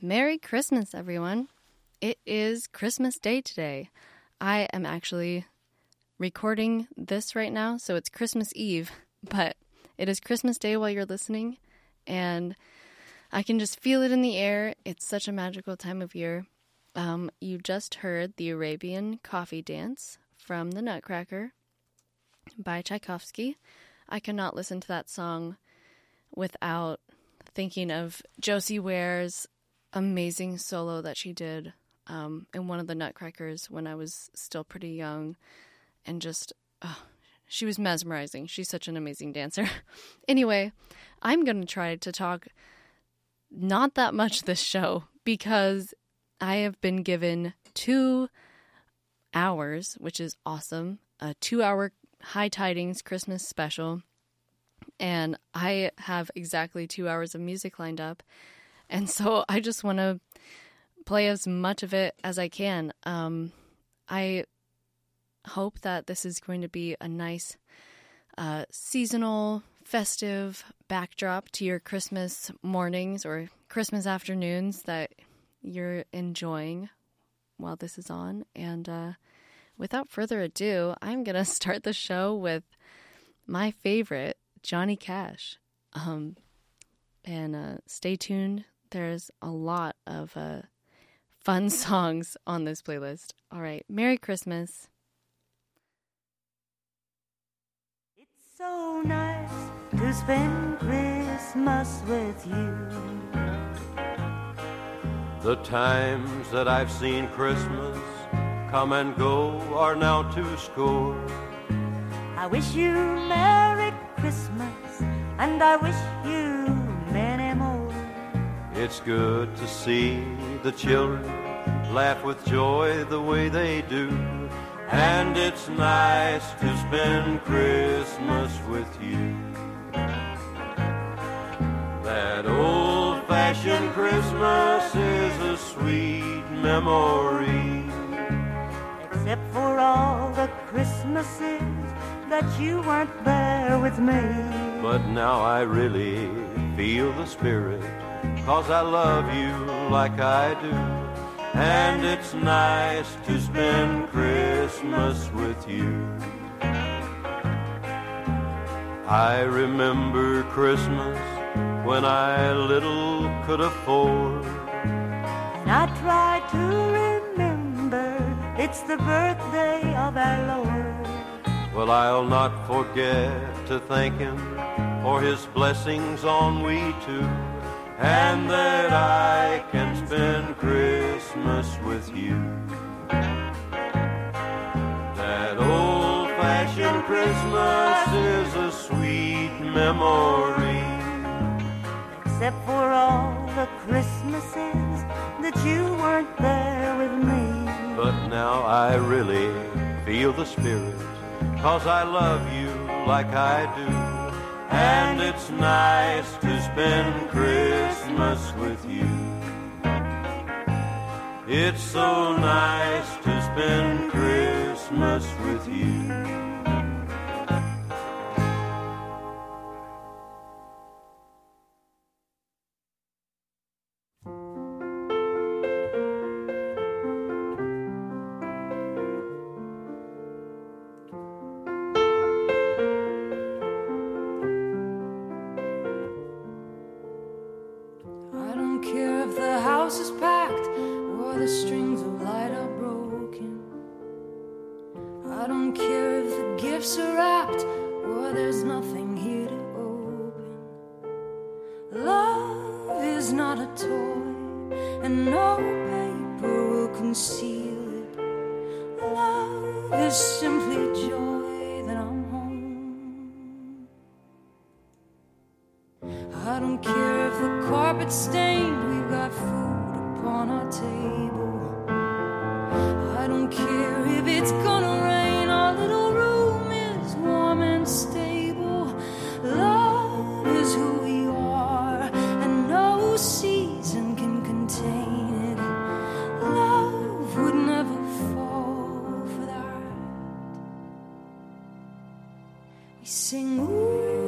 Merry Christmas, everyone. It is Christmas Day today. I am actually recording this right now, so it's Christmas Eve, but it is Christmas Day while you're listening, and I can just feel it in the air. It's such a magical time of year. You just heard the Arabian Coffee Dance from the Nutcracker by Tchaikovsky. I cannot listen to that song without thinking of Josie Ware's amazing solo that she did in one of the Nutcrackers when I was still pretty young, and just, she was mesmerizing. She's such an amazing dancer. Anyway, I'm going to try to talk not that much this show because I have been given 2 hours, which is awesome, a 2-hour High Tidings Christmas special, and I have exactly 2 hours of music lined up, and so I just want to play as much of it as I can. I hope that this is going to be a nice seasonal, festive backdrop to your Christmas mornings or Christmas afternoons that you're enjoying while this is on. And without further ado, I'm going to start the show with my favorite, Johnny Cash. And stay tuned. There's a lot of fun songs on this playlist. All right, Merry Christmas. It's so nice to spend Christmas with you. The times that I've seen Christmas come and go are now to score. I wish you Merry Christmas, and I wish you many more. It's good to see the children laugh with joy the way they do. And it's nice to spend Christmas with you. That old-fashioned Christmas is a sweet memory. Except for all the Christmases that you weren't there with me. But now I really feel the spirit, 'cause I love you like I do. And it's nice to spend Christmas with you. I remember Christmas when I little could afford. And I try to remember it's the birthday of our Lord. Well, I'll not forget to thank him for his blessings on we two, and that I can spend Christmas with you. That old-fashioned Christmas is a sweet memory. Except for all the Christmases that you weren't there with me. But now I really feel the spirit, 'cause I love you like I do. And it's nice to spend Christmas with you. It's so nice to spend Christmas with you.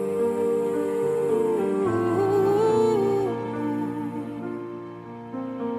Ooh.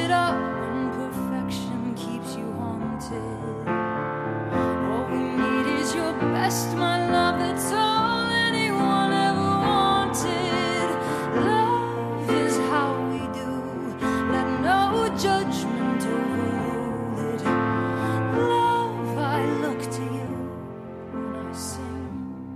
it up when perfection keeps you haunted. All we need is your best, my love, that's all anyone ever wanted. Love is how we do, let no judgment overrule it. Love, I look to you when I sing.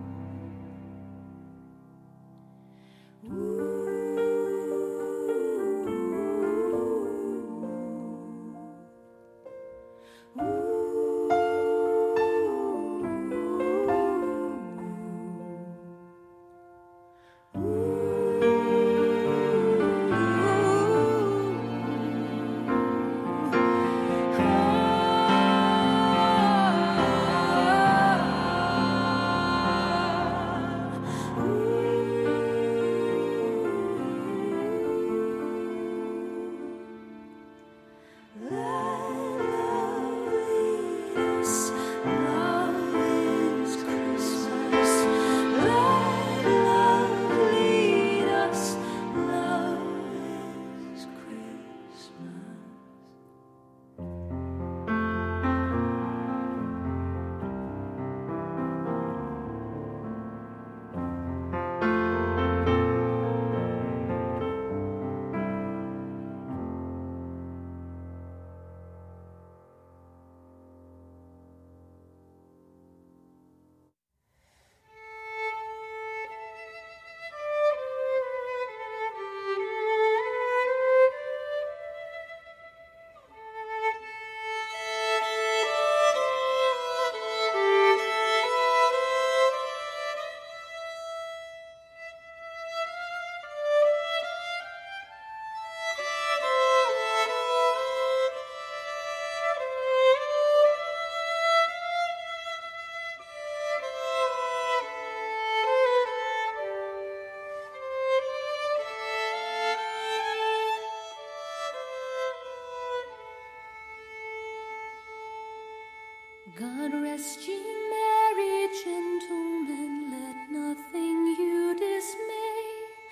God rest ye merry gentlemen, let nothing you dismay.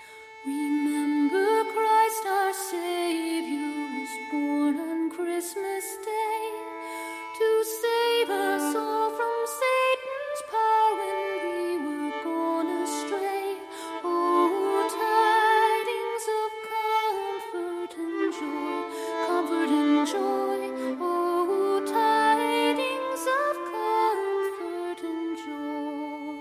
Remember Christ our Savior was born on Christmas Day to save us all from Satan's power when we were gone astray. Oh, tidings of comfort and joy, comfort and joy. Oh, tidings of comfort and joy.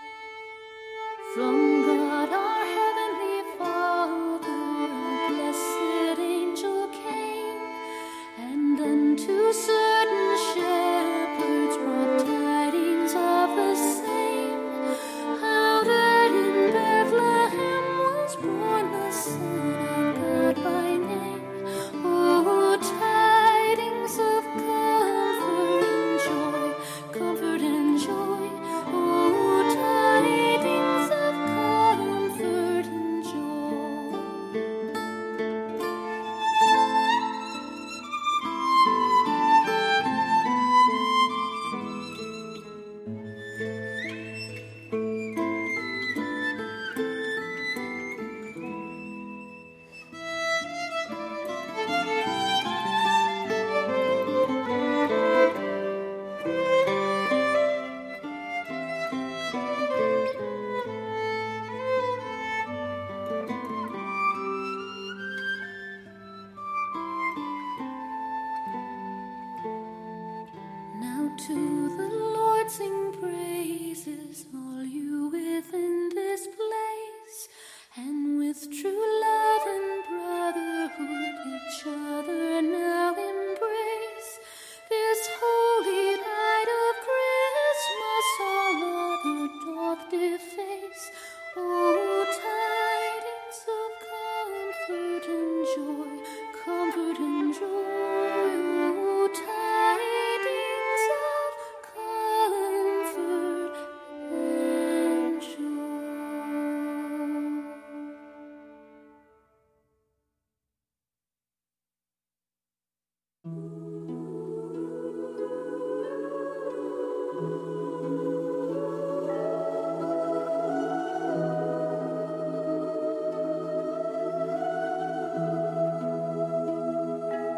From God our Heavenly Father, a blessed angel came, and unto certain shepherds brought tidings of the same, how that in Bethlehem was born the Son of God by name. Oh, tidings of comfort and joy, oh, tidings of comfort and joy. Now to the Lord sing praises, all you within this place, and with true love and brotherhood each other now embrace. This holy night of Christmas all other doth deface. Oh, tidings of comfort and joy, comfort and joy. Oh, tidings of comfort and joy.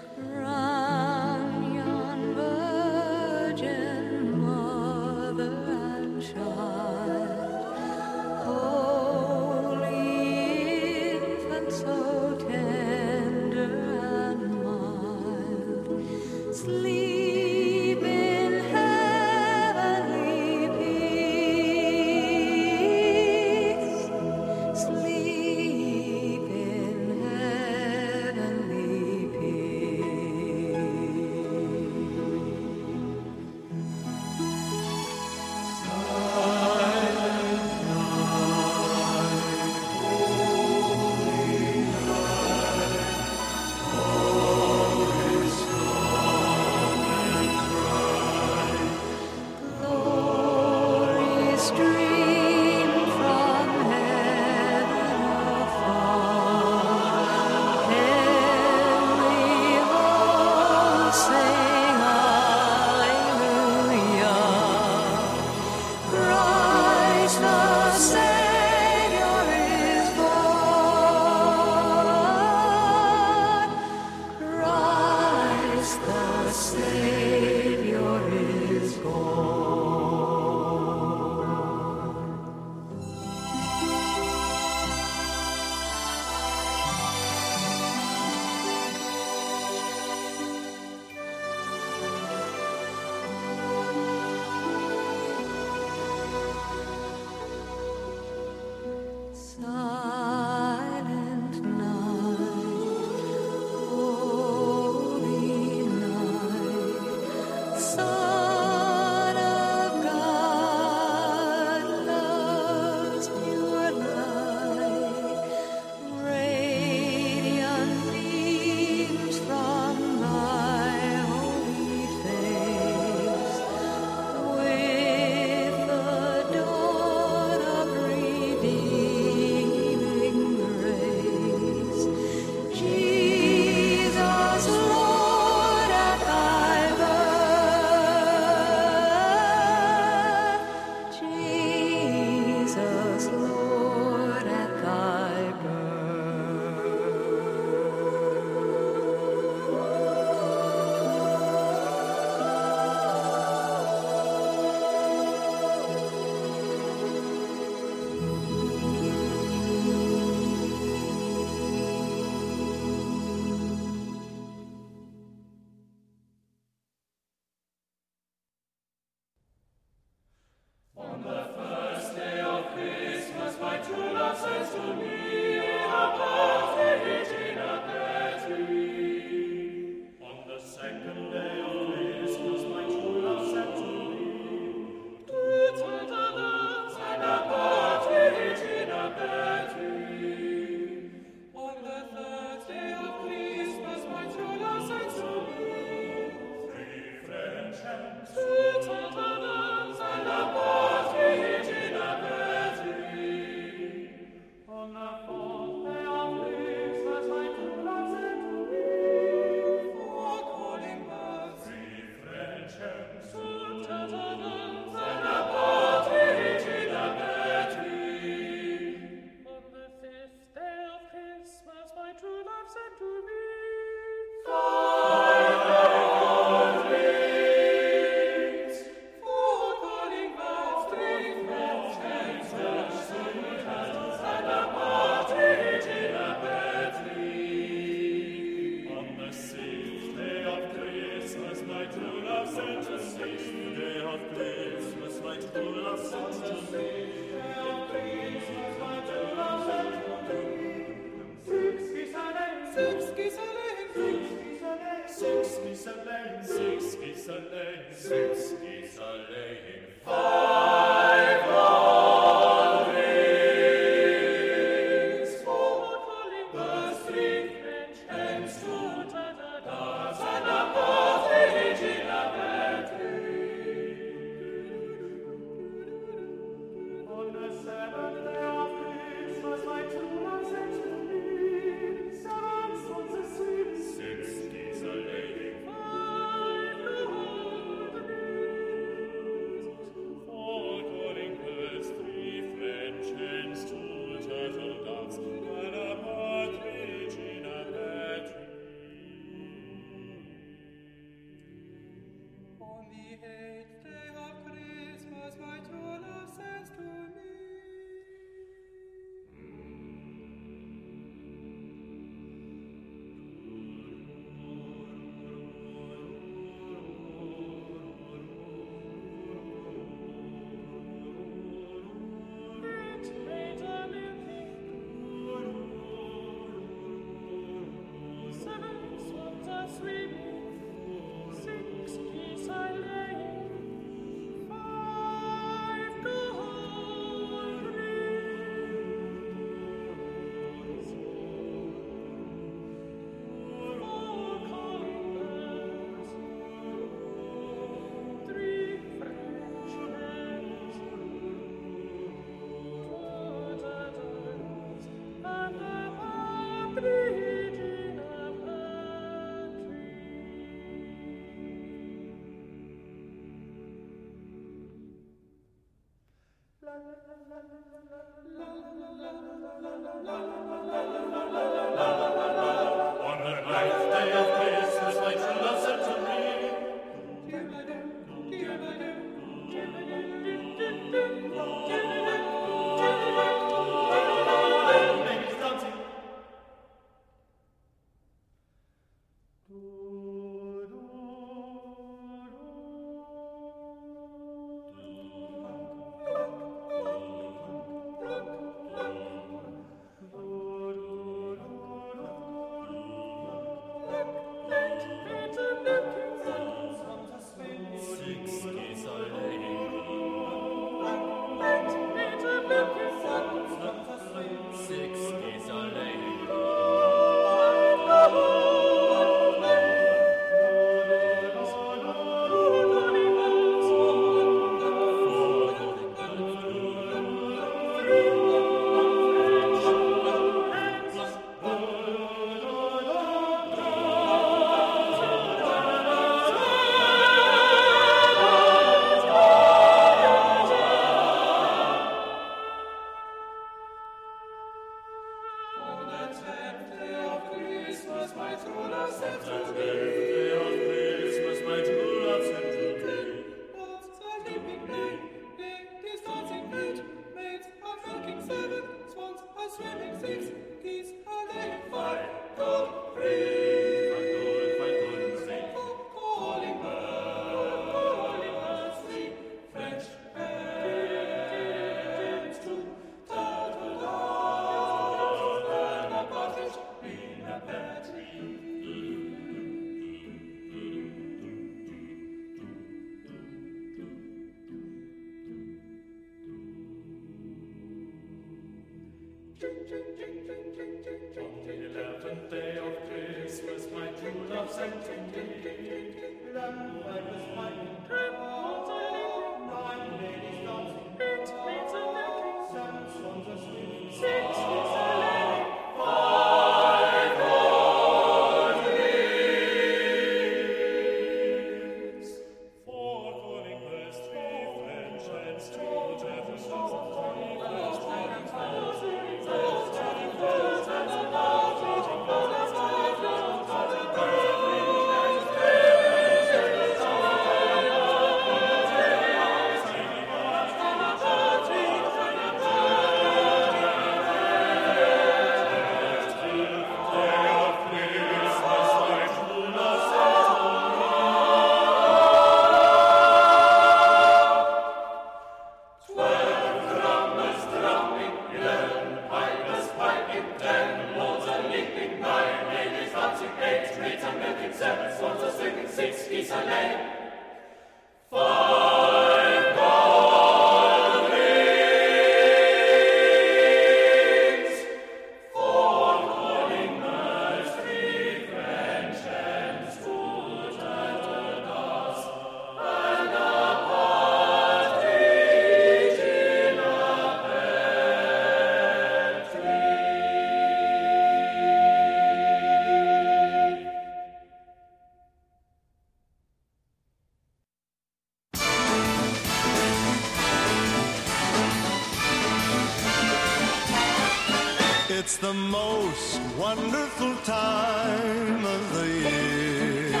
It's the most wonderful time of the year,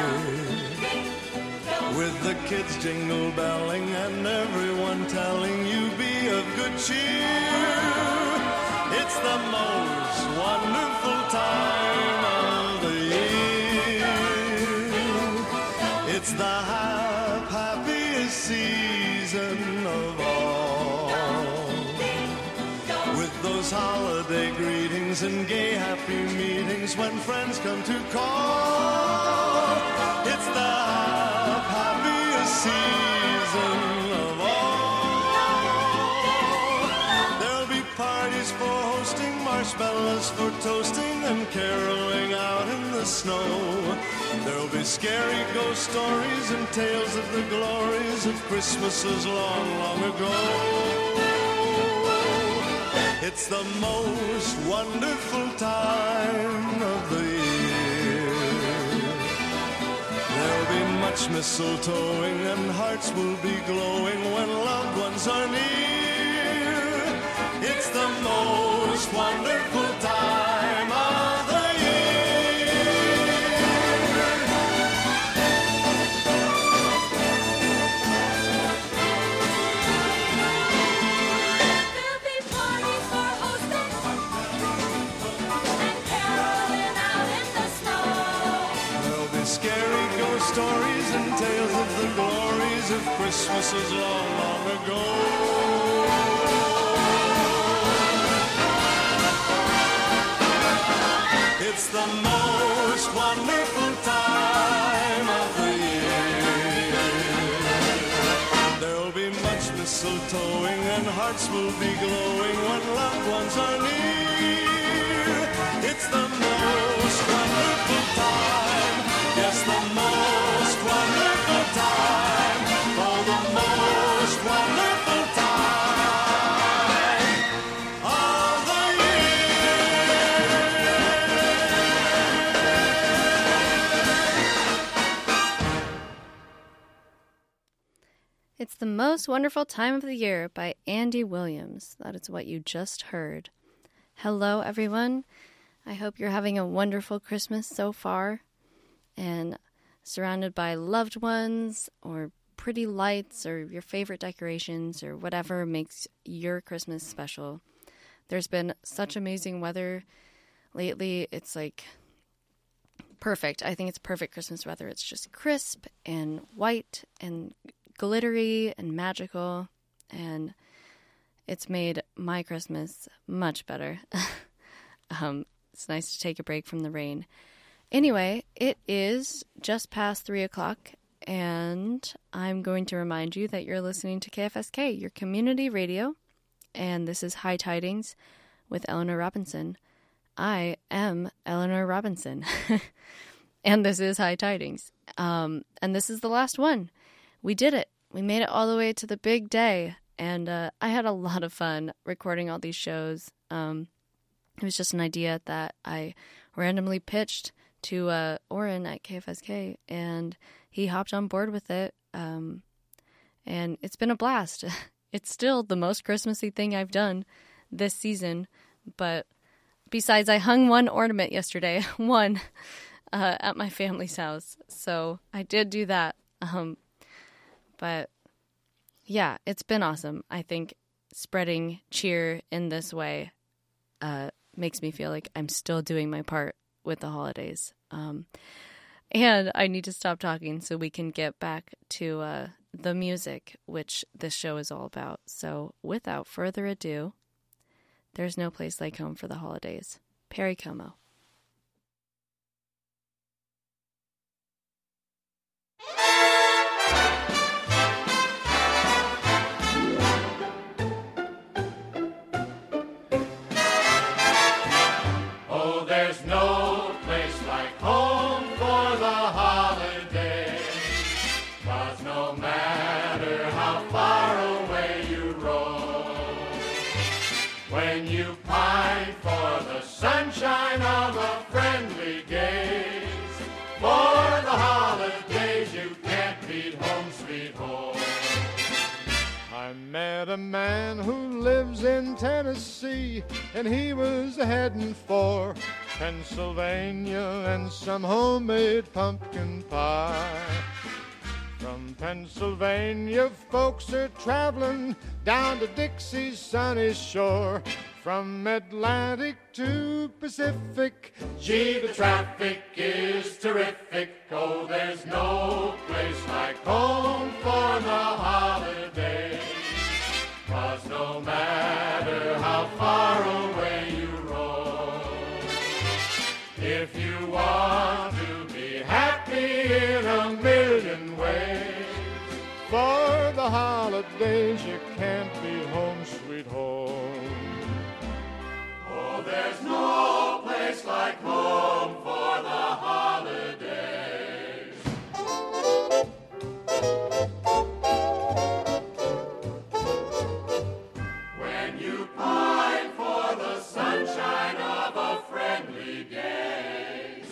with the kids jingle belling and everyone telling you be of good cheer. It's the most wonderful time of the year. It's the happiest season of all, with those holiday greetings and gay happy meetings when friends come to call. It's the happiest season of all. There'll be parties for hosting, marshmallows for toasting, and caroling out in the snow. There'll be scary ghost stories and tales of the glories of Christmases long, long ago. It's the most wonderful time of the year. There'll be much mistletoeing and hearts will be glowing when loved ones are near. It's the most wonderful time of the stories and tales of the glories of Christmases long, long ago. It's the most wonderful time of the year. There'll be much mistletoeing and hearts will be glowing when loved ones are near. It's the most wonderful time. Yes, the most wonderful time, oh, the most wonderful time of the year. It's the most wonderful time of the year by Andy Williams. That is what you just heard. Hello, everyone. I hope you're having a wonderful Christmas so far, and surrounded by loved ones or pretty lights or your favorite decorations or whatever makes your Christmas special. There's been such amazing weather lately. It's like perfect. I think it's perfect Christmas weather. It's just crisp and white and glittery and magical, and it's made my Christmas much better. It's nice to take a break from the rain. Anyway, it is just past 3 o'clock, and I'm going to remind you that you're listening to KFSK, your community radio, and this is High Tidings with Eleanor Robinson. I am Eleanor Robinson, and this is High Tidings, and this is the last one. We did it. We made it all the way to the big day, and I had a lot of fun recording all these shows. It was just an idea that I randomly pitched to Oren at KFSK, and he hopped on board with it, and it's been a blast. It's still the most Christmassy thing I've done this season, but besides, I hung one ornament yesterday, one, at my family's house, so I did do that, but yeah, it's been awesome. I think spreading cheer in this way makes me feel like I'm still doing my part with the holidays. And I need to stop talking so we can get back to the music, which this show is all about. So without further ado, There's No Place Like Home for the Holidays. Perry Como. man who lives in Tennessee, and he was heading for Pennsylvania and some homemade pumpkin pie. From Pennsylvania, folks are traveling down to Dixie's sunny shore. From Atlantic to Pacific, gee, the traffic is terrific. Oh, there's no place like home for the holidays. 'Cause no matter how far away you roam, if you want to be happy in a million ways, for the holidays you can't beat home sweet home. Oh, there's no place like home for the holidays. When you pine for the sunshine of a friendly gaze,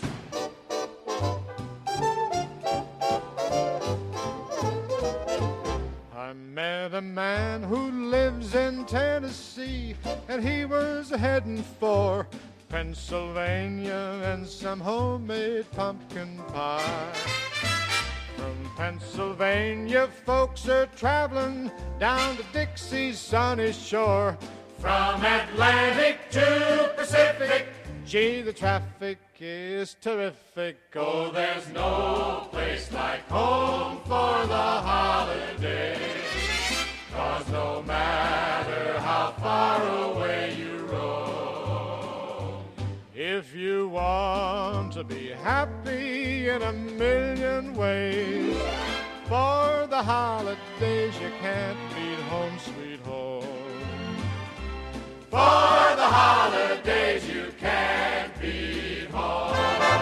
I met a man who lives in Tennessee, and he was heading for Pennsylvania and some homemade pumpkin pie. From Pennsylvania, folks are traveling down to Dixie's sunny shore. From Atlantic to Pacific, gee, the traffic is terrific. Oh, there's no place like home for the holidays. 'Cause no matter how far away you roam, if you want to be happy in a million ways, for the holidays you can't beat home sweet home. For the holidays you can't beat home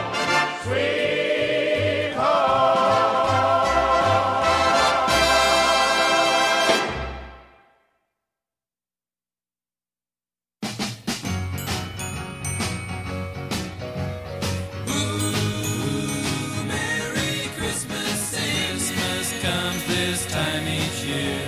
sweet home. Time each year.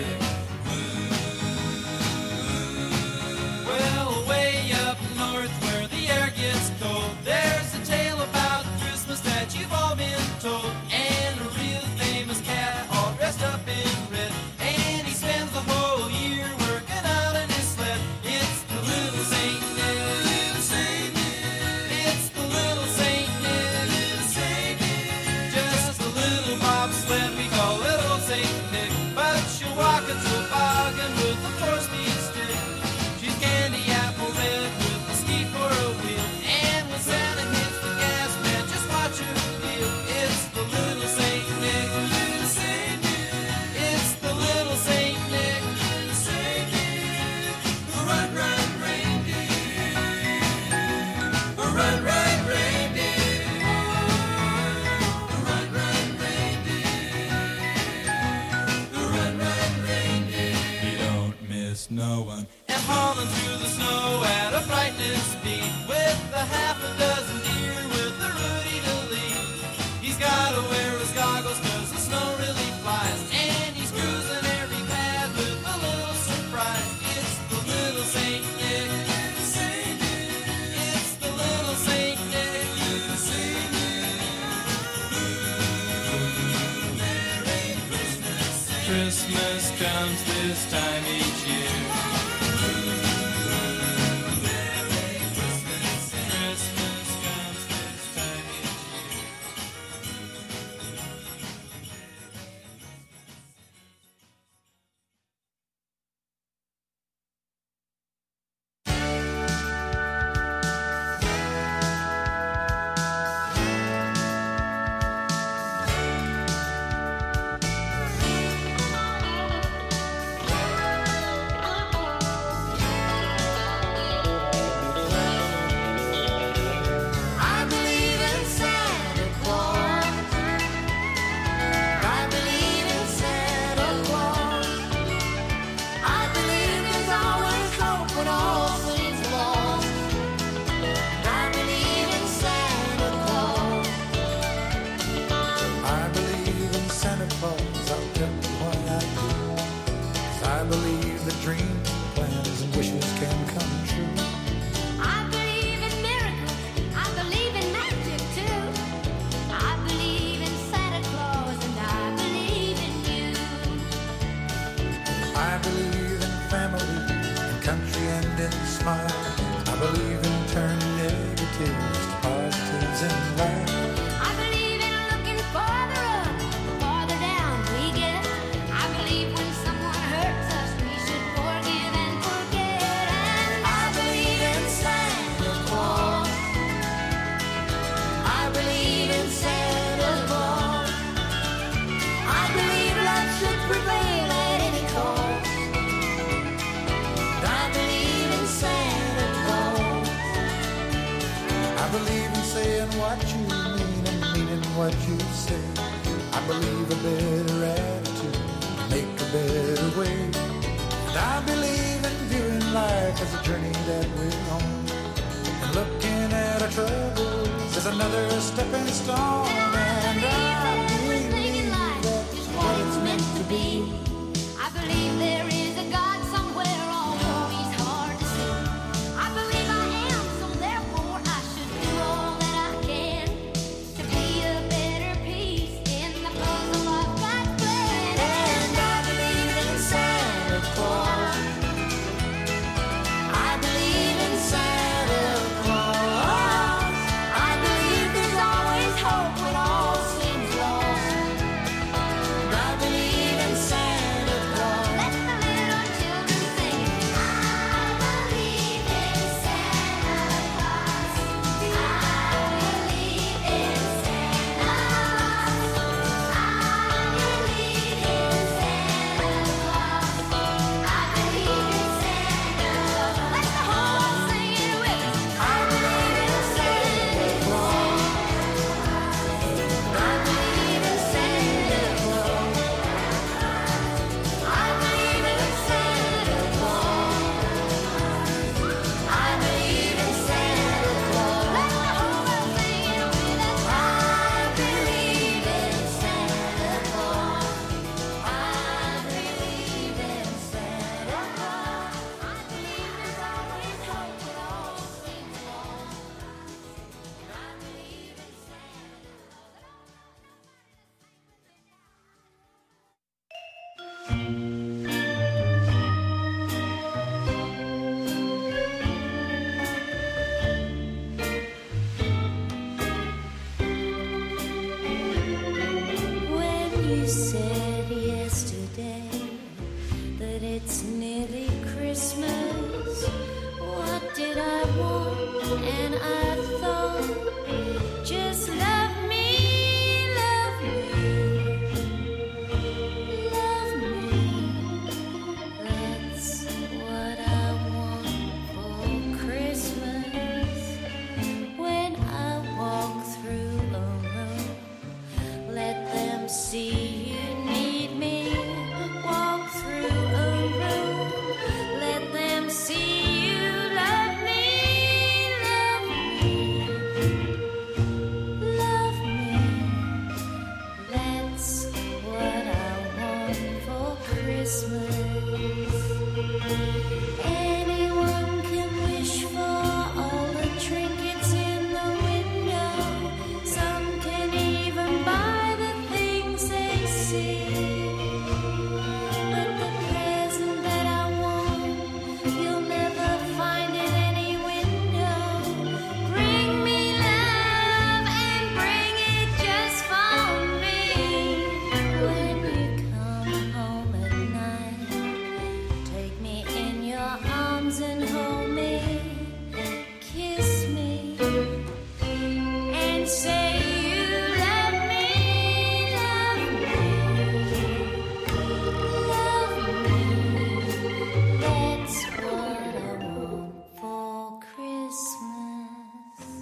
Well, way up north where the air gets cold, there's a tale about Christmas that you've all been told. And a real famous cat all dressed up in red, and he spends the whole year working out in his sled. It's the little Saint Nick, little Saint Nick. It's the little Saint Nick, little Saint Nick. Just a little bobsled, we call it old Saint Nick. But she'll walk into a bargain with a four-speed stick. She's candy apple red with a ski for a wheel. And when Santa hits the gas, man, just watch her feel. It's the little Saint Nick, little Saint Nick. It's the little Saint Nick, little Saint Nick. Run, run, reindeer. Run, run, reindeer. Run, run, reindeer. Run, run, reindeer. You don't miss no one. And hauling through the snow at a frightening speed, with a half a dozen deer with a Rudy to lead. He's gotta wear his goggles 'cause the snow really flies, and he's cruising every path with a little surprise. It's the little Saint Nick, little Saint Nick. It's the little Saint Nick, little Saint Nick. Merry Christmas. Christmas comes this time each year. Christmas comes this time each year. what you say. I believe a better attitude make a better way. And I believe in viewing life as a journey that we're on. And looking at our troubles as another stepping stone. And I believe that's what it's meant to be. I believe there is a God somewhere, although he's hard to see. I believe I am, so therefore I should do all that I can to be a better piece in the puzzle of God's plan. And I believe in Santa Claus. I believe in Santa Claus. I believe there's always hope when all seems lost. And I believe in Santa Claus. Let the little children sing it. I believe in Santa Claus. I believe in Santa Claus. I believe in Santa Claus. I believe in Santa Claus. Let the whole world sing it with us. I believe in Santa Claus. I believe in Santa Claus. I believe in Santa Claus. I believe in Santa Claus. Let the whole world sing it with us. I believe in Santa Claus. I believe in Santa Claus. I believe there's always hope when all seems lost. I believe in Santa Claus. When you said yesterday that it's nearly Christmas, what did I want? And I thought, just love me, love me, love me. That's what I want for Christmas. When I walk through a room, let them see you need me. Walk through a room. Let them see you love me. Love me. Love me. That's what I want for Christmas. Anyone can wish for all the trinkets in the window. Some can even buy the things they see. But the present that I want, you'll never find in any window. Bring me love and bring it just for me. When you come home at night, take me in your arms and hold me, kiss me, and say you love me, love me, love me. That's what I want for Christmas.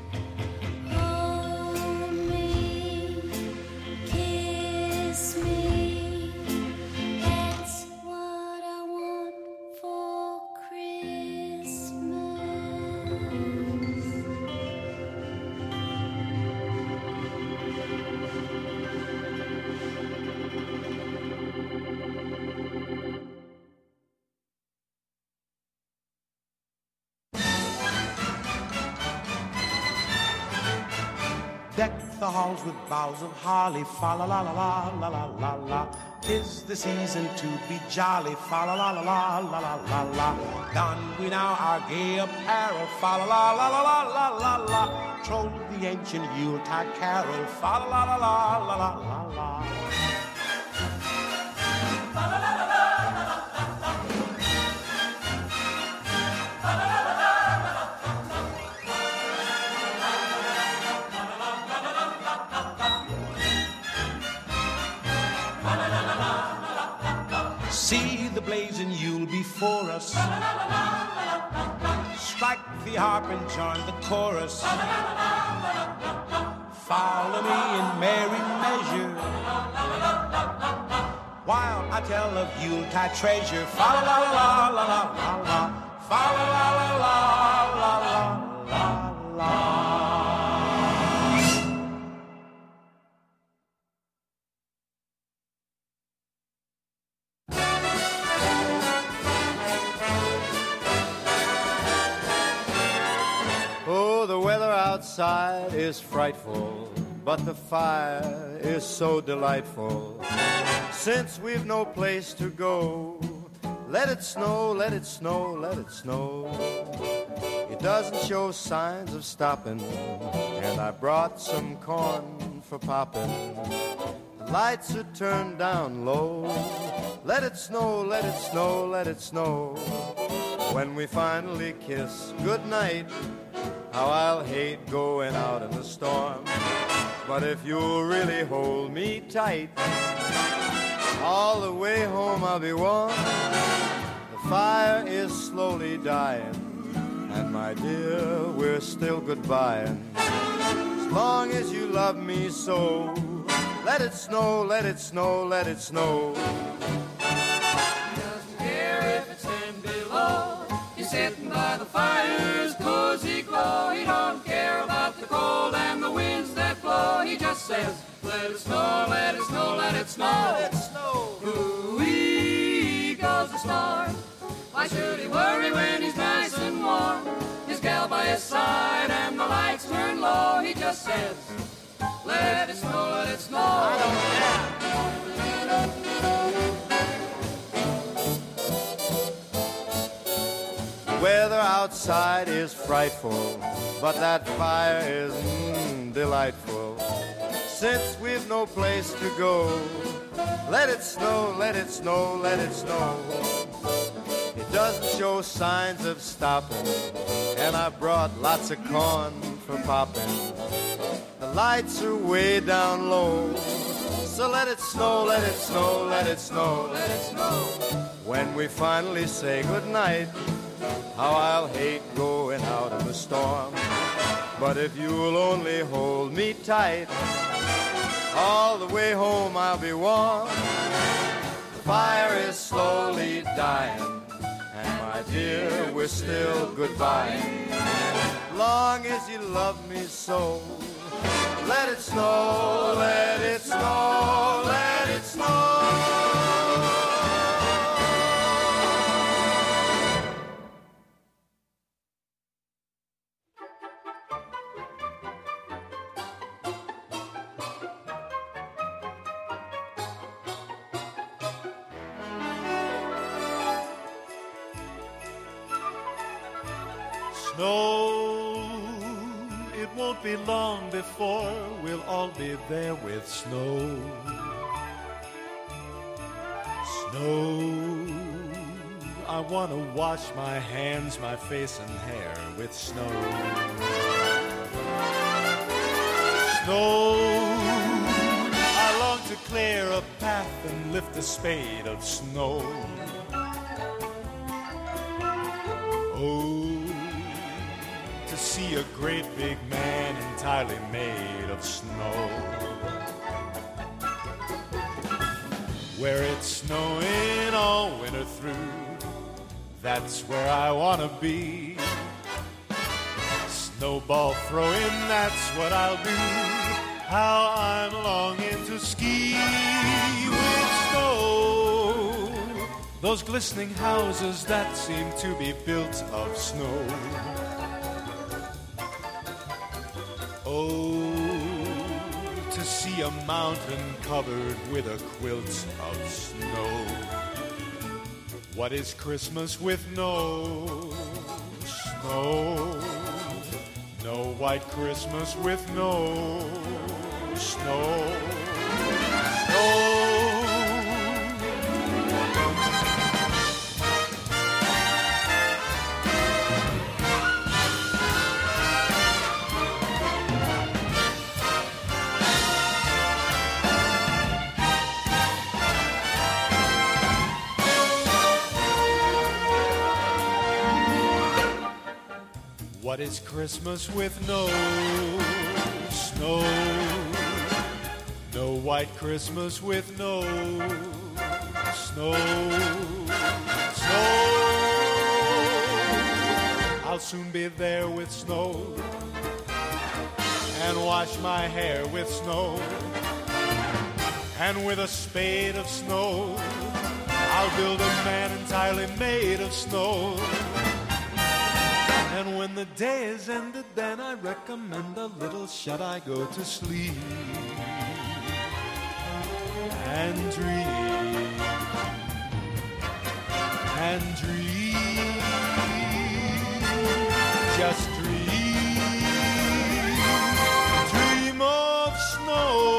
Hold me, kiss me. That's what I want for Christmas. Deck the halls with boughs of holly, fa la la la la la la la la. 'Tis the season to be jolly, fa la la la la la la la la. Don we now our gay apparel, fa la la la la la la la la. Troll the ancient Yuletide carol, fa la la la la la la la. See the blazing Yule before us. Strike the harp and join the chorus. follow me in merry measure, while I tell of Yuletide treasure. Fa la la la la la la la, fa la la la la la la la la. Oh, the weather outside is frightful, but the fire is so delightful. Since we've no place to go, let it snow, let it snow, let it snow. It doesn't show signs of stopping, and I brought some corn for popping. The lights are turned down low. Let it snow, let it snow, let it snow. When we finally kiss goodnight, how I'll hate going out in the storm. But if you'll really hold me tight, all the way home I'll be warm. The fire is slowly dying, and my dear, we're still goodbying. As long as you love me so, let it snow, let it snow, let it snow. He doesn't care if it's 10 below. He's sitting by the fire's cozy glow. He don't care about the cold and the winds that blow. He just says, let it snow, let it snow, let it snow. Let it snow. Ooh-wee goes the storm. Why should he worry when he's nice and warm? His gal by his side and the lights turn low. He just says, let it snow, let it snow. I don't care. Weather outside is frightful, but that fire is delightful. Since we've no place to go, let it snow, let it snow, let it snow. It doesn't show signs of stopping, and I brought lots of corn for popping. The lights are way down low, so let it snow, let it snow, let it snow, let it snow. When we finally say goodnight, how I'll hate going out in the storm. But if you'll only hold me tight, all the way home I'll be warm. The fire is slowly dying, and my dear, we're still goodbye. Long as you love me so, let it snow, let it snow, let it snow. Snow, it won't be long before we'll all be there with snow. Snow, I want to wash my hands, my face and hair with snow. Snow, I long to clear a path and lift a spade of snow. Oh, to see a great big man entirely made of snow. Where it's snowing all winter through, that's where I want to be. Snowball throwing, that's what I'll do. How I'm longing to ski with snow. Those glistening houses that seem to be built of snow. Oh, to see a mountain covered with a quilt of snow. What is Christmas with no snow? No white Christmas with no snow. Snow. What is Christmas with no snow? white Christmas with no snow. Snow. I'll soon be there with snow and wash my hair with snow. And with a spade of snow, I'll build a man entirely made of snow. And when the day is ended, then I recommend a little shut-eye go to sleep and dream and dream, just dream of snow.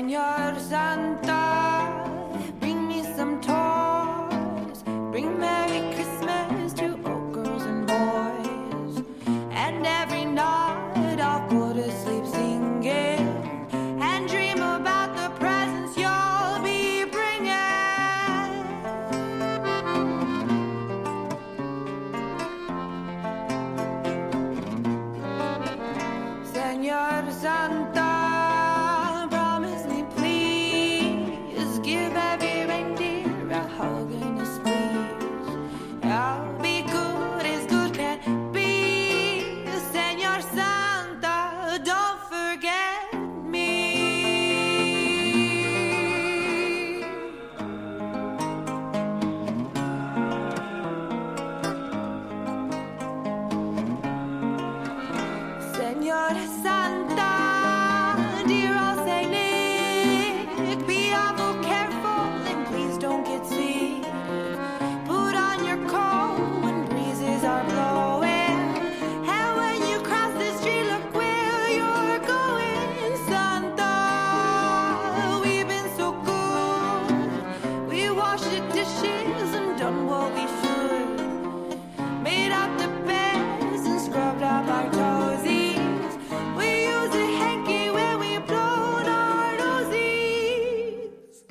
Señor Santa, bring me some toys. Bring Merry Christmas to all girls and boys. And every night I'll go to sleep singing and dream about the presents you'll be bringing. Señor Santa, promise me please, give every reindeer a hug and a squeeze. I'll be good as good can be. Señor Santa, don't forget me. Señor Santa, dear old Saint Nick, be awful careful and please don't get sick. Put on your coat when breezes are blowing, and when you cross the street, look where you're going. Santa, we've been so good. We washed the dishes and done what we should. Made up the beds and scrubbed up our toesies. We used a hanky when we blowed our nosies.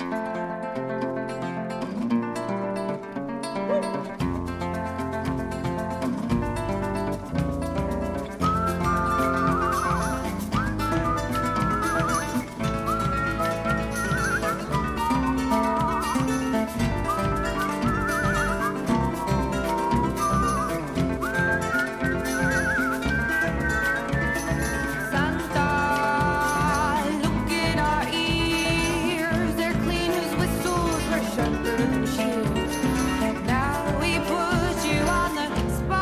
Santa, look at our ears. They're clean as whistles, we're sharper than shears. Now we put you on the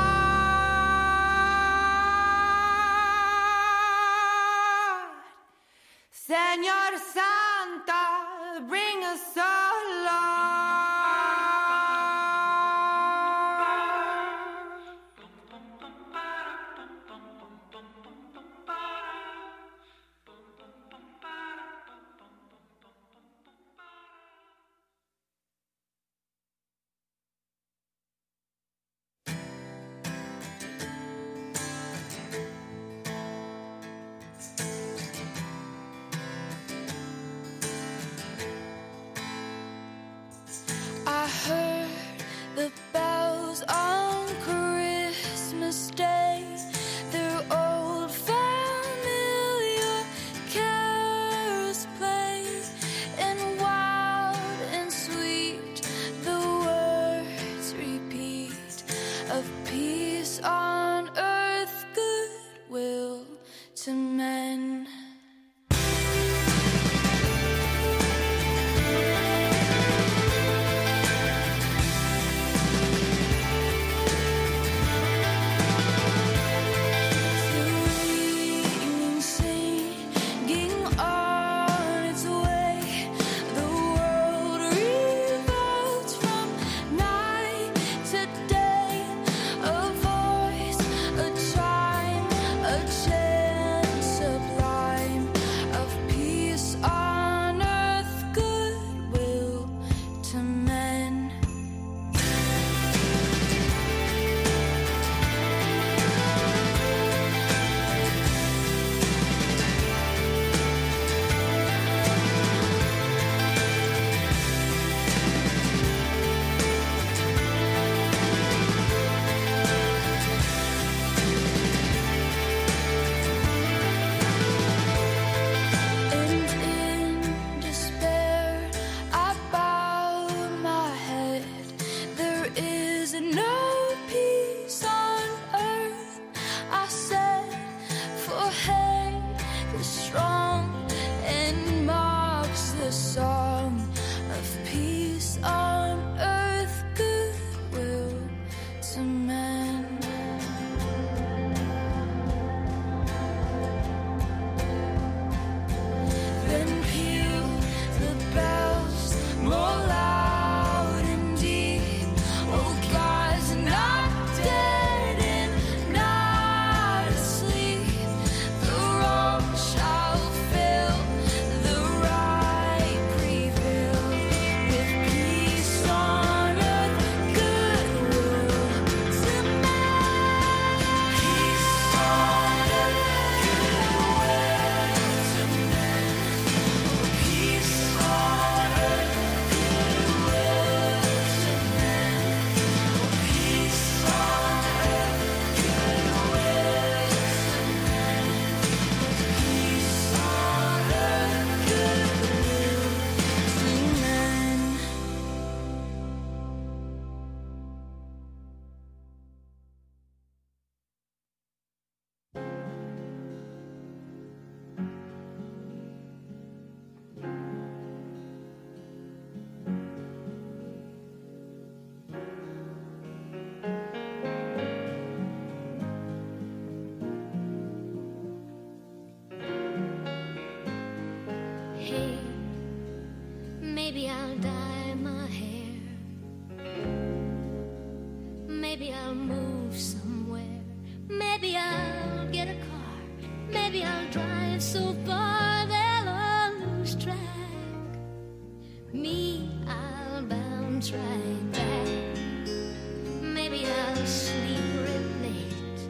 spot. Señor Santa, bring us along. I heard the bells on Christmas Day, their old familiar carols play, and wild and sweet the words repeat of peace on earth, goodwill to men. Singing, singing on its way, the world revolves from night to day. A voice, a chime, a chant sublime. Maybe I'll move somewhere. Maybe I'll get a car. Maybe I'll drive so far they'll all lose track. Me, I'll bounce right back. Maybe I'll sleep real late.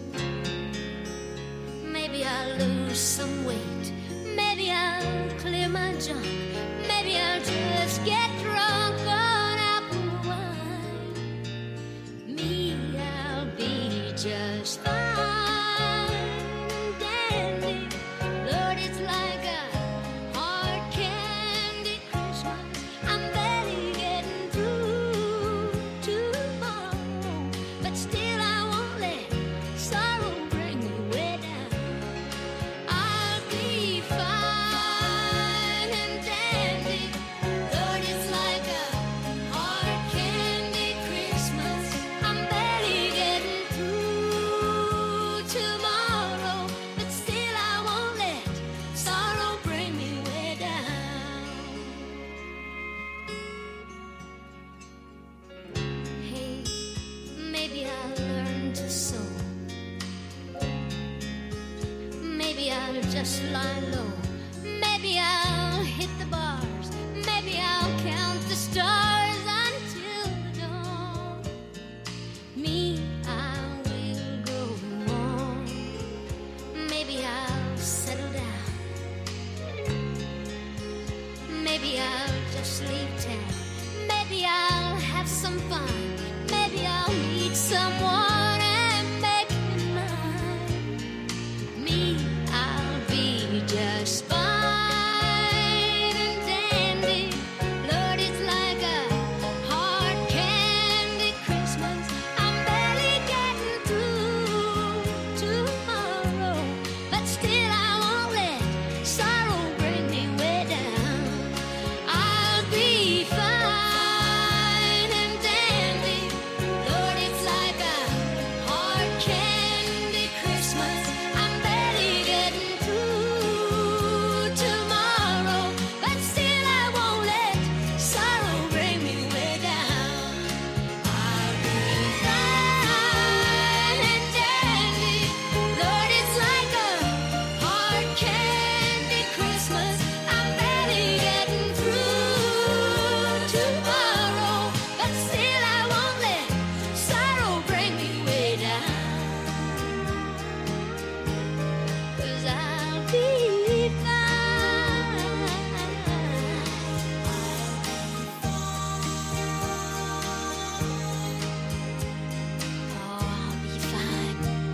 Maybe I'll lose some weight. Maybe I'll clear my junk. Maybe I'll just get drunk on apple wine. Me, I'll be just fine and dandy. Lord, it's like a hard candy Christmas. I'm barely getting through tomorrow, but still I won't let sorrow bring me way down. I'll be fine and dandy. Lord, it's like a hard candy Christmas. I'm barely getting through tomorrow, but still I won't let sorrow bring me way down. Hey, maybe I'll learn to sew. Maybe I'll just lie low. Maybe I'll hit the bars. Maybe I'll count the stars until the dawn. Me, I will grow more. Maybe I'll settle down. Maybe I'll just leave town. Maybe I'll have some fun. Maybe I'll meet someone and make him mine. Me, I'll be just fine and dandy. Lord, it's like a hard candy Christmas. I'm barely getting through tomorrow, but still I won't let sorrow bring me way down. I'll be fine and dandy. Lord, it's like a hard candy Christmas. I'm barely getting through tomorrow, but still I won't let sorrow bring me way down. I'll be fine and dandy. Lord, it's like a hard candy Christmas. I'm barely getting through tomorrow, but still I won't let sorrow bring me way down. 'Cause I'll be fine. Oh, I'll be fine.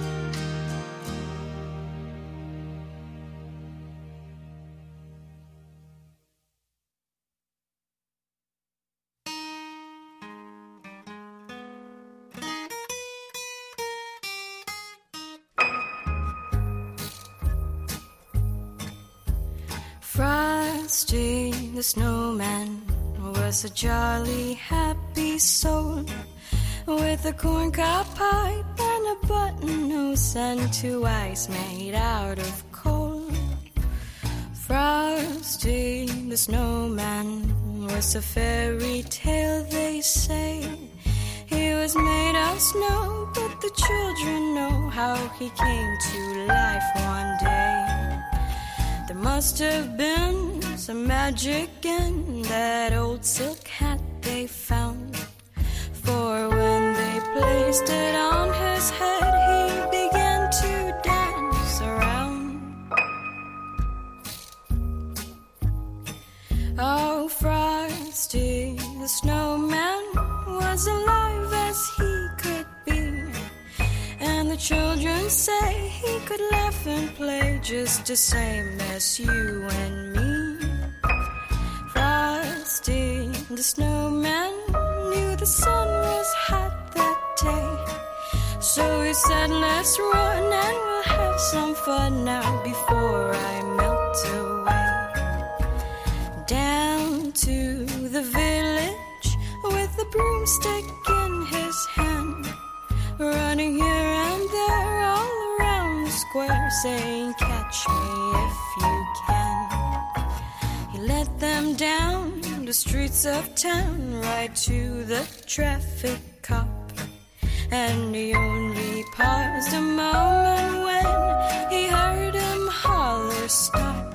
Frosty the snowman was a jolly, happy soul with a corncob pipe and a button nose and two eyes made out of coal. Frosty the snowman was a fairy tale, they say. He was made of snow, but the children know how he came to life one day. There must have been some magic in that old silk hat they found, for when they placed it on his head, he began to dance around. Oh, Frosty the snowman was alive as he could be, and the children say he could laugh and play just the same as you and me. Frosty the snowman knew the sun was hot that day, so he said, let's run and we'll have some fun now before I melt away. Down to the village with the broomstick in his hand, running here and there all around the square, saying, catch me if you can. He led them down the streets of town, right to the traffic cop. and he only paused a moment when he heard him holler, "Stop."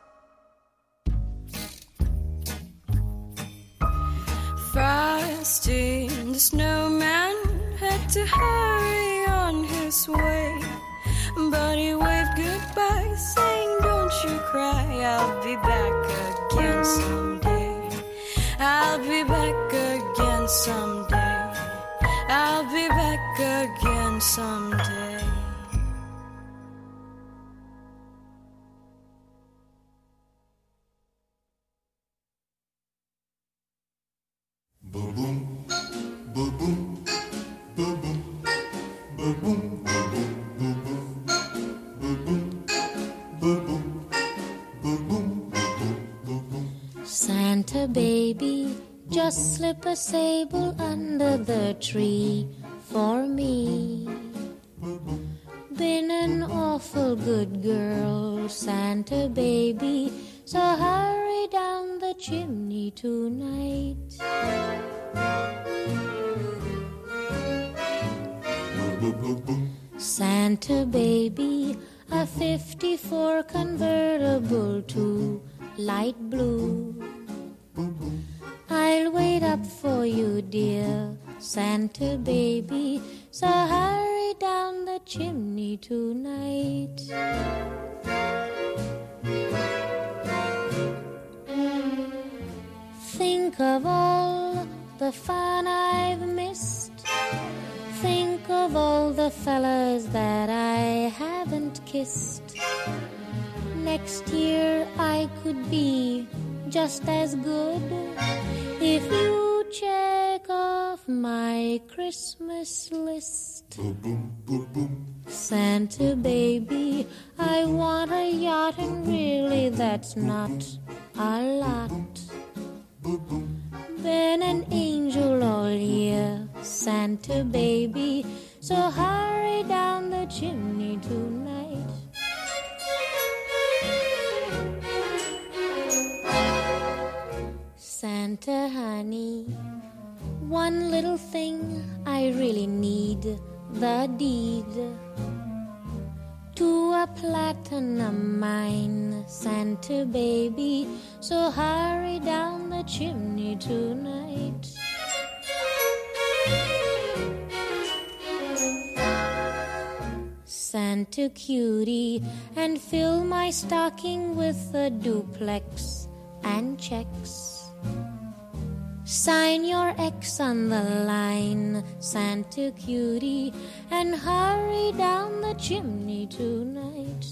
Frosty the snowman had to hurry on his way, but he waved goodbye, saying, "Don't you cry, I'll be back again someday. I'll be back again someday. I'll be back again someday." Boom, boom, boom, boom, boom, boom, boom, Santa baby, just slip a sable under the tree for me. Been an awful good girl, Santa baby, so hurry down the chimney tonight. Santa baby, a 54 convertible to light blue. I'll wait up for you, dear Santa baby, so hurry down the chimney tonight. Think of all the fun I've missed. Think of all the fellas that I haven't kissed. Next year I could be just as good if you check off my Christmas list. Santa baby, I want a yacht, and really that's not a lot. Been an angel all year, Santa baby, so hurry down the chimney tonight. Santa honey, one little thing I really need, the deed to a platinum mine, Santa baby, so hurry down the chimney tonight. Santa cutie, and fill my stocking with a duplex and checks. Sign your X on the line, Santa cutie, and hurry down the chimney tonight.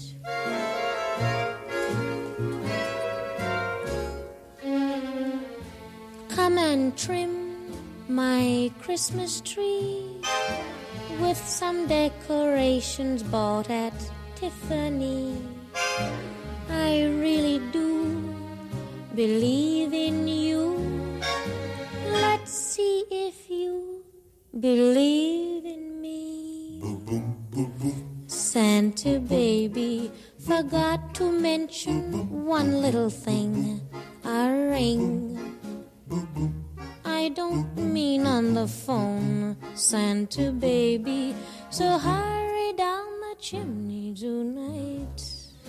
Come and trim my Christmas tree with some decorations bought at Tiffany. I really do believe in you. Let's see if you believe in me. Santa baby, forgot to mention one little thing, a ring. I don't mean on the phone, Santa baby, so hurry down the chimney tonight.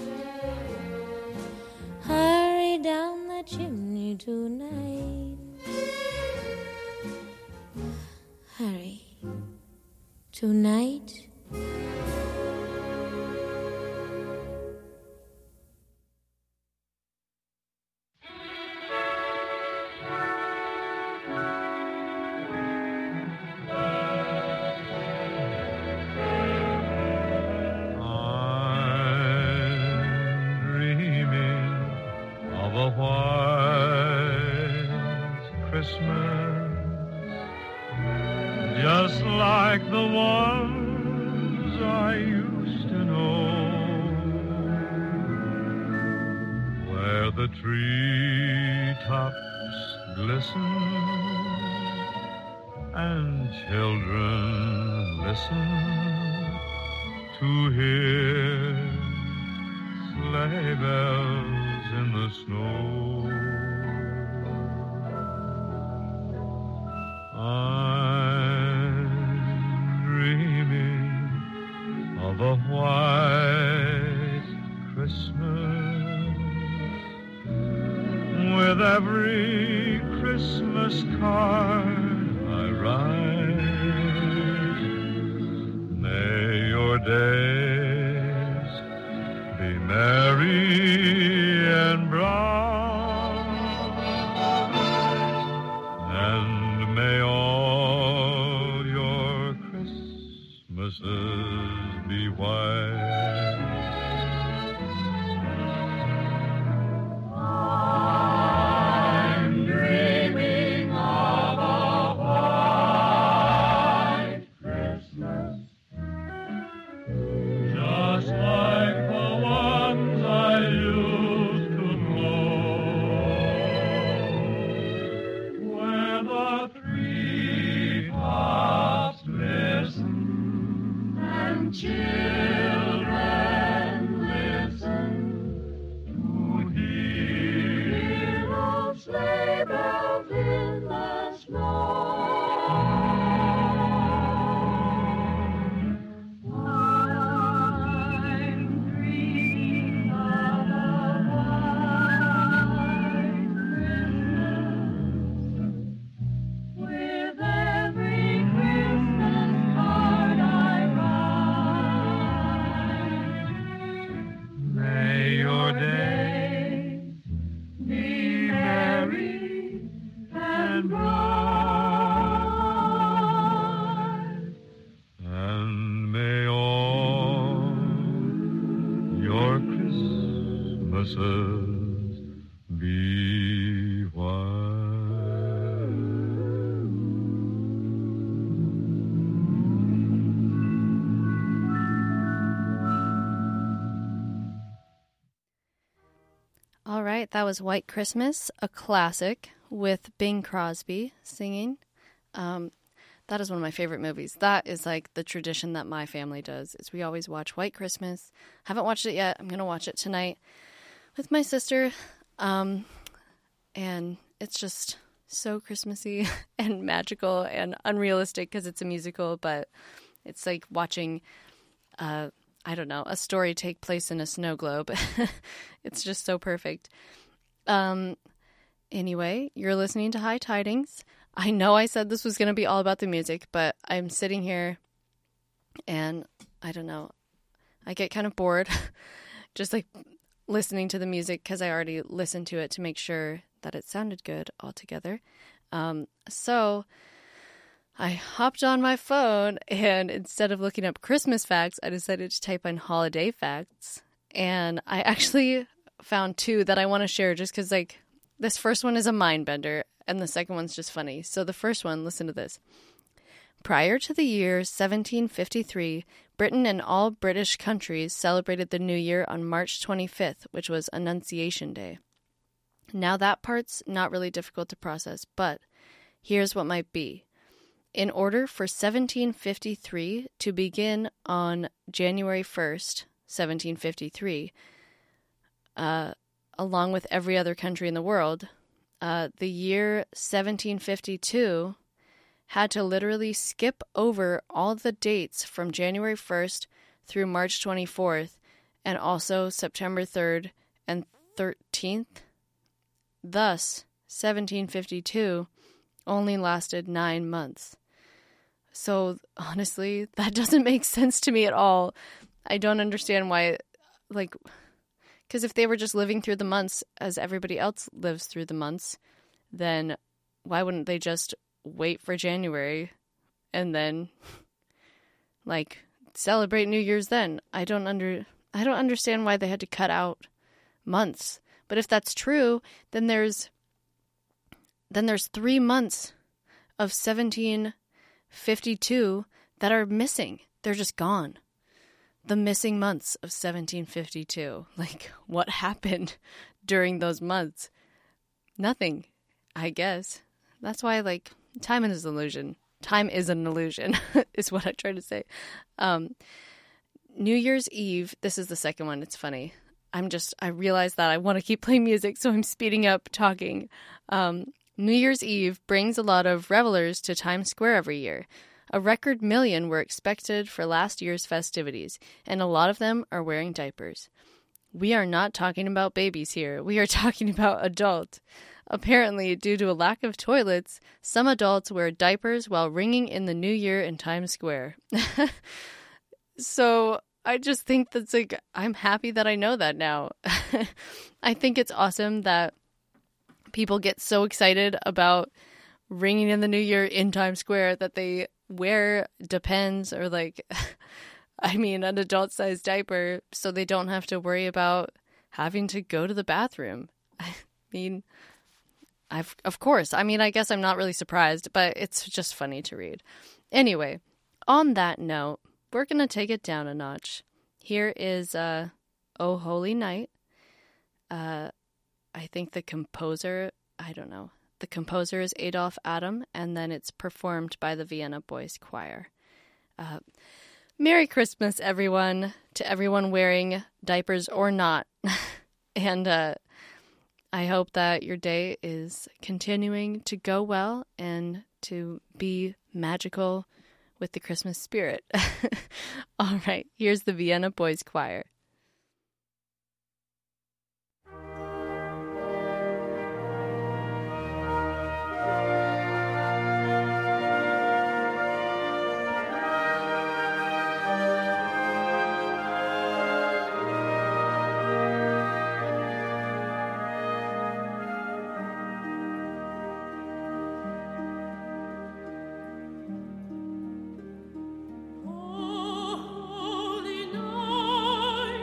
Hurry down the chimney tonight. Hurry. Tonight. Just like the ones I used to know, where the treetops glisten and children listen to hear sleigh bells in the snow. I'm of a white Christmas. With every Christmas card I write, may your days be merry and bright, and may all your Christmases be white. I'm dreaming of a white Christmas, just like the ones I used to know, where the treetops glisten and children listen to hear those sleigh bells in the snow. I'm dreaming of a white Christmas. With every Christmas card I write, may your days be merry and bright, and may all your Christmases be All right, that was White Christmas, a classic with Bing Crosby singing. That is one of my favorite movies. That is like the tradition that my family does, is we always watch White Christmas. Haven't watched it yet. I'm going to watch it tonight with my sister. And it's just so Christmassy and magical and unrealistic because it's a musical, but it's like watching I don't know, a story take place in a snow globe. It's just so perfect. Anyway, you're listening to High Tidings. I know I said this was going to be all about the music, but I'm sitting here and I don't know, I get kind of bored just like listening to the music because I already listened to it to make sure that it sounded good altogether. So I hopped on my phone, and instead of looking up Christmas facts, I decided to type in holiday facts. And I actually found two that I want to share just because, like, this first one is a mind bender, and the second one's just funny. So the first one, listen to this. Prior to the year 1753, Britain and all British countries celebrated the New Year on March 25th, which was Annunciation Day. Now that part's not really difficult to process, but here's what might be. In order for 1753 to begin on January 1st, 1753, along with every other country in the world, the year 1752 had to literally skip over all the dates from January 1st through March 24th and also September 3rd and 13th. Thus, 1752 only lasted 9 months. So, honestly, that doesn't make sense to me at all. I don't understand why, like, because if they were just living through the months as everybody else lives through the months, then why wouldn't they just wait for January and then, like, celebrate New Year's then? I don't understand why they had to cut out months. But if that's true, then there's 3 months of 1752 that are missing. They're just gone. The missing months of 1752. Like, what happened during those months? Nothing, I guess. That's why, like, time is an illusion. Time is an illusion, is what I try to say. New Year's Eve, this is the second one. It's funny. I realize that I want to keep playing music, so I'm speeding up talking. New Year's Eve brings a lot of revelers to Times Square every year. A record million were expected for last year's festivities, and a lot of them are wearing diapers. We are not talking about babies here. We are talking about adults. Apparently, due to a lack of toilets, some adults wear diapers while ringing in the New Year in Times Square. So I just think that's like, I'm happy that I know that now. I think it's awesome that people get so excited about ringing in the New Year in Times Square that they wear Depends or like, I mean, an adult-sized diaper so they don't have to worry about having to go to the bathroom. I mean, of course. I mean, I guess I'm not really surprised, but it's just funny to read. Anyway, on that note, we're going to take it down a notch. Here is Oh Holy Night. I think the composer, I don't know. The composer is Adolf Adam, and then it's performed by the Vienna Boys Choir. Merry Christmas, everyone, to everyone wearing diapers or not. And I hope that your day is continuing to go well and to be magical with the Christmas spirit. All right, here's the Vienna Boys Choir. Holy night.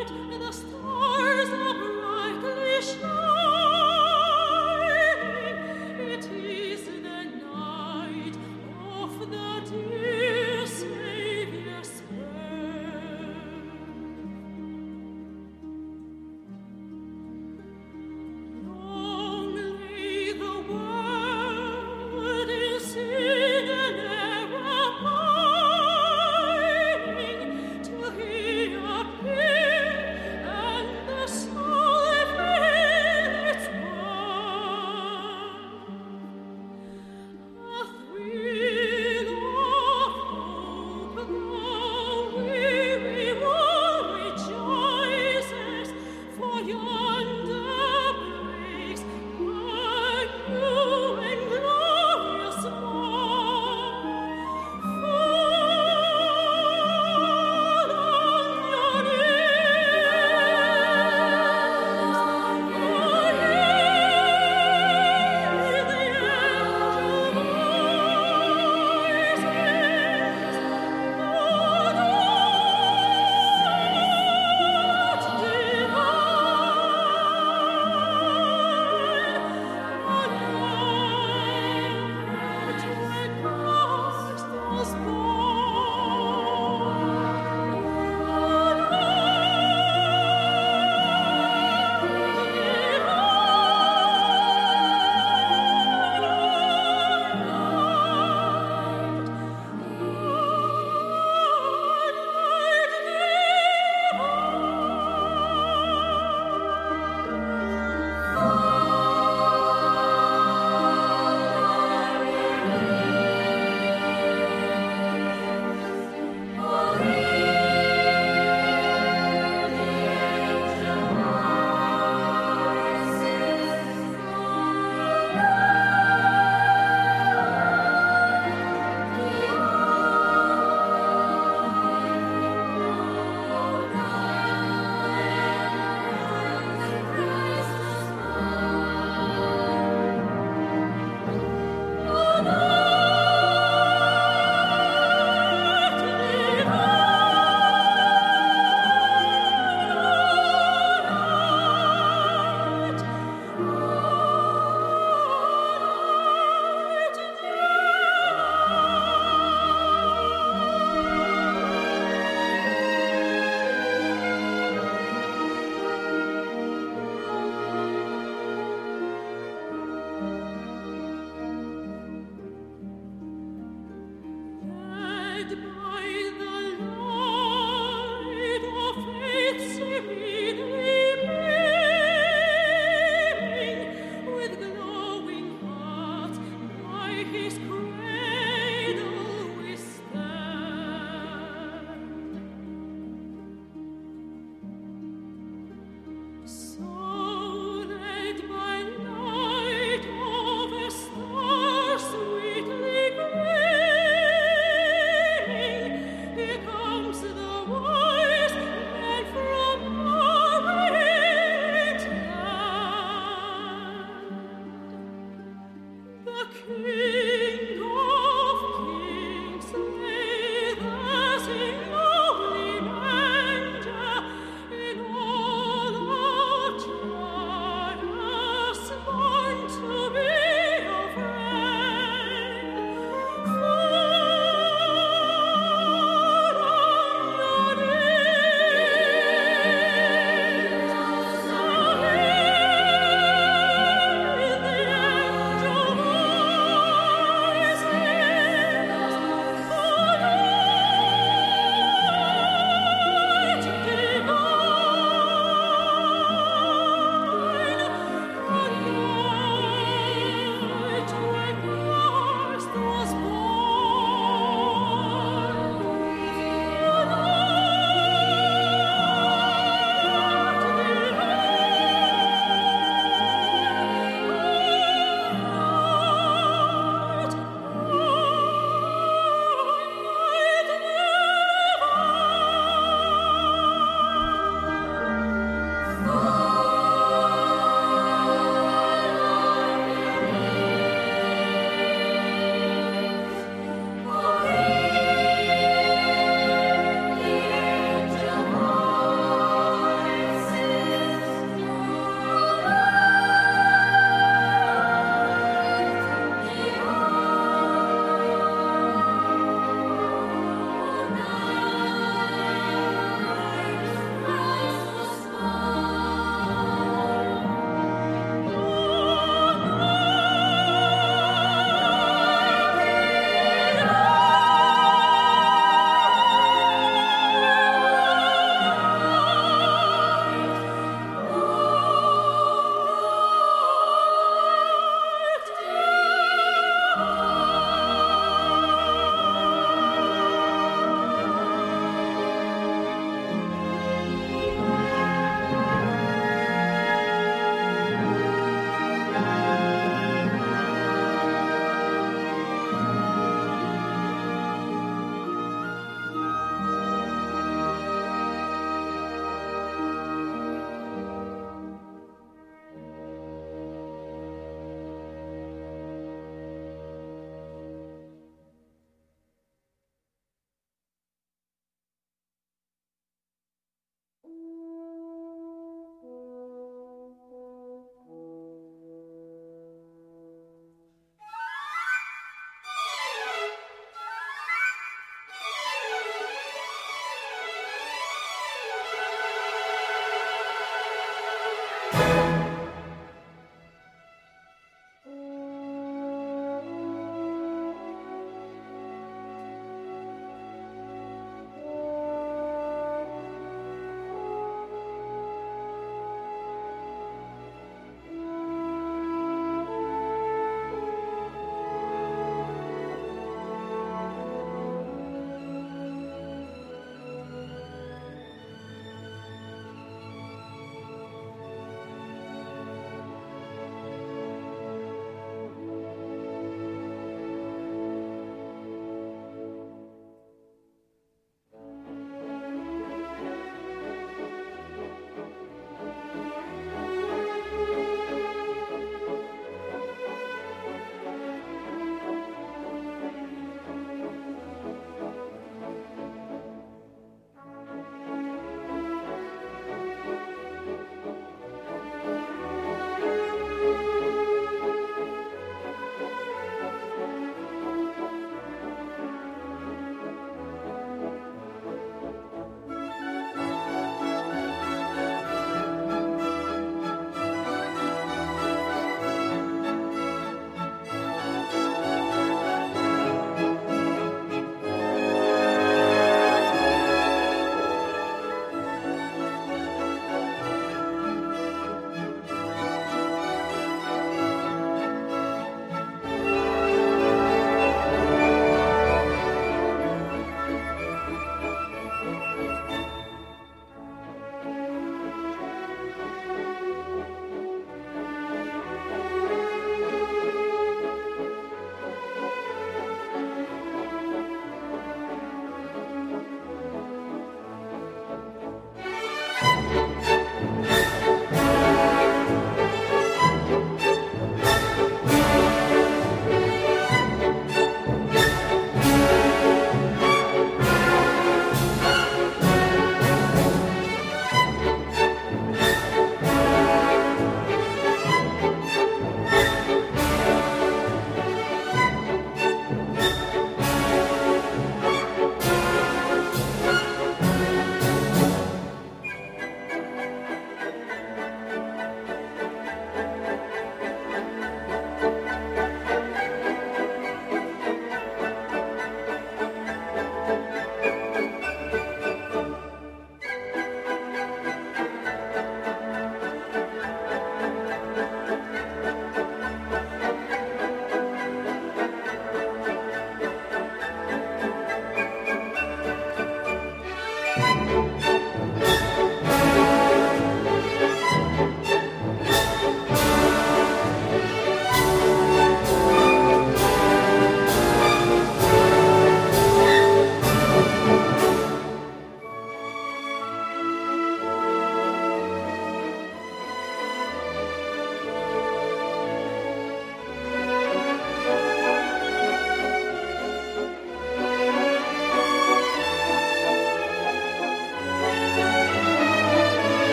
Your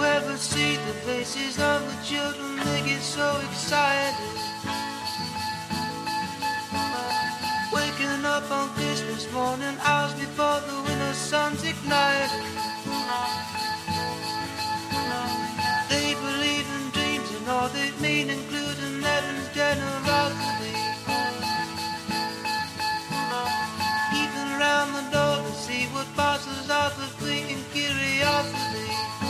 ever see the faces of the children? They get so excited. Waking up on Christmas morning, hours before the winter sun's ignited. They believe in dreams and all they mean, including heaven's generosity. Keeping around the door to see what passes out with fleeting curiosity.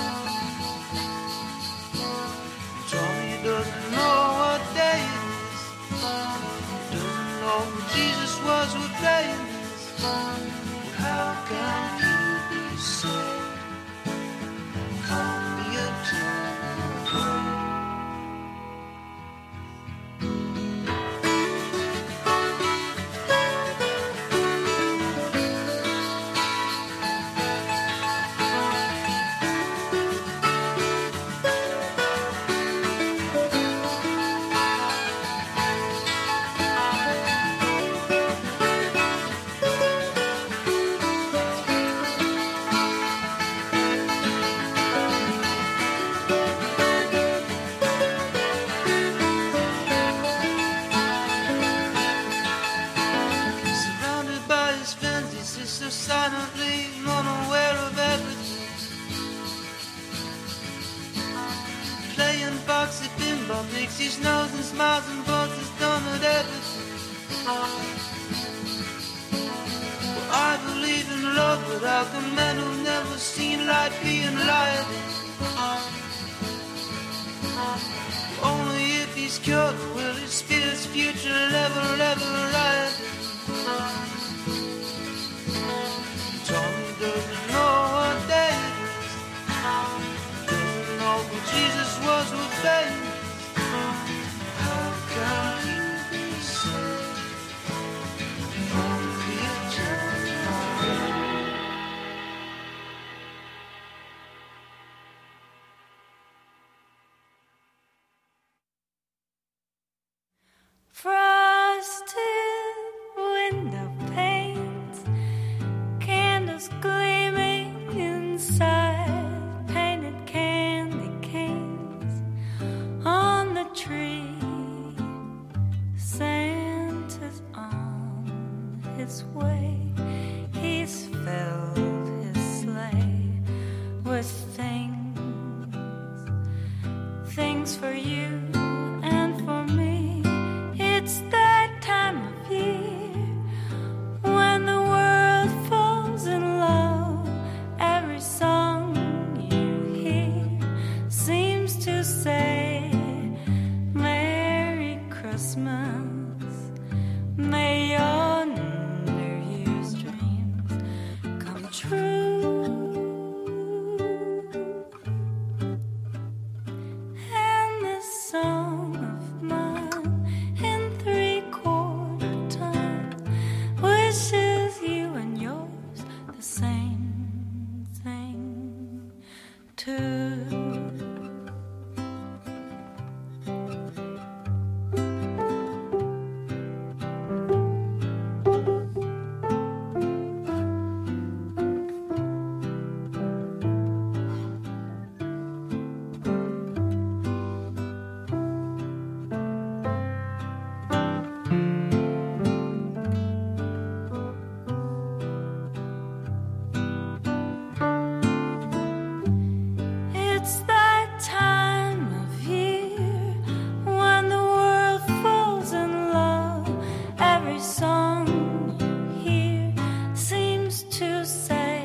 Tommy doesn't know what day it is. He doesn't know who Jesus was, what day it is. How can you be saved from the eternal grave? Silently unaware of everything, playing boxy pinball, makes his nose and smiles and pulls his thumb at everything. Well, I believe in love without the men who've never seen light being lighted. Only if he's cured will his spirit's future ever ride. Tommy doesn't know what day it is. Doesn't know who Jesus was, what day it is. How can he be saved from the eternal grave? Frosted window panes, candles gleaming inside, painted candy canes on the tree. Santa's on his way. He's filled his sleigh with things for you and for me. It's that time of year when the world falls in love. Every song you hear seems to say, Merry Christmas. May your New Year's dreams come true. And this song of mine in 3/4 time wishes you and yours the same thing too. It's that time of year when the world falls in love. Every song you hear seems to say,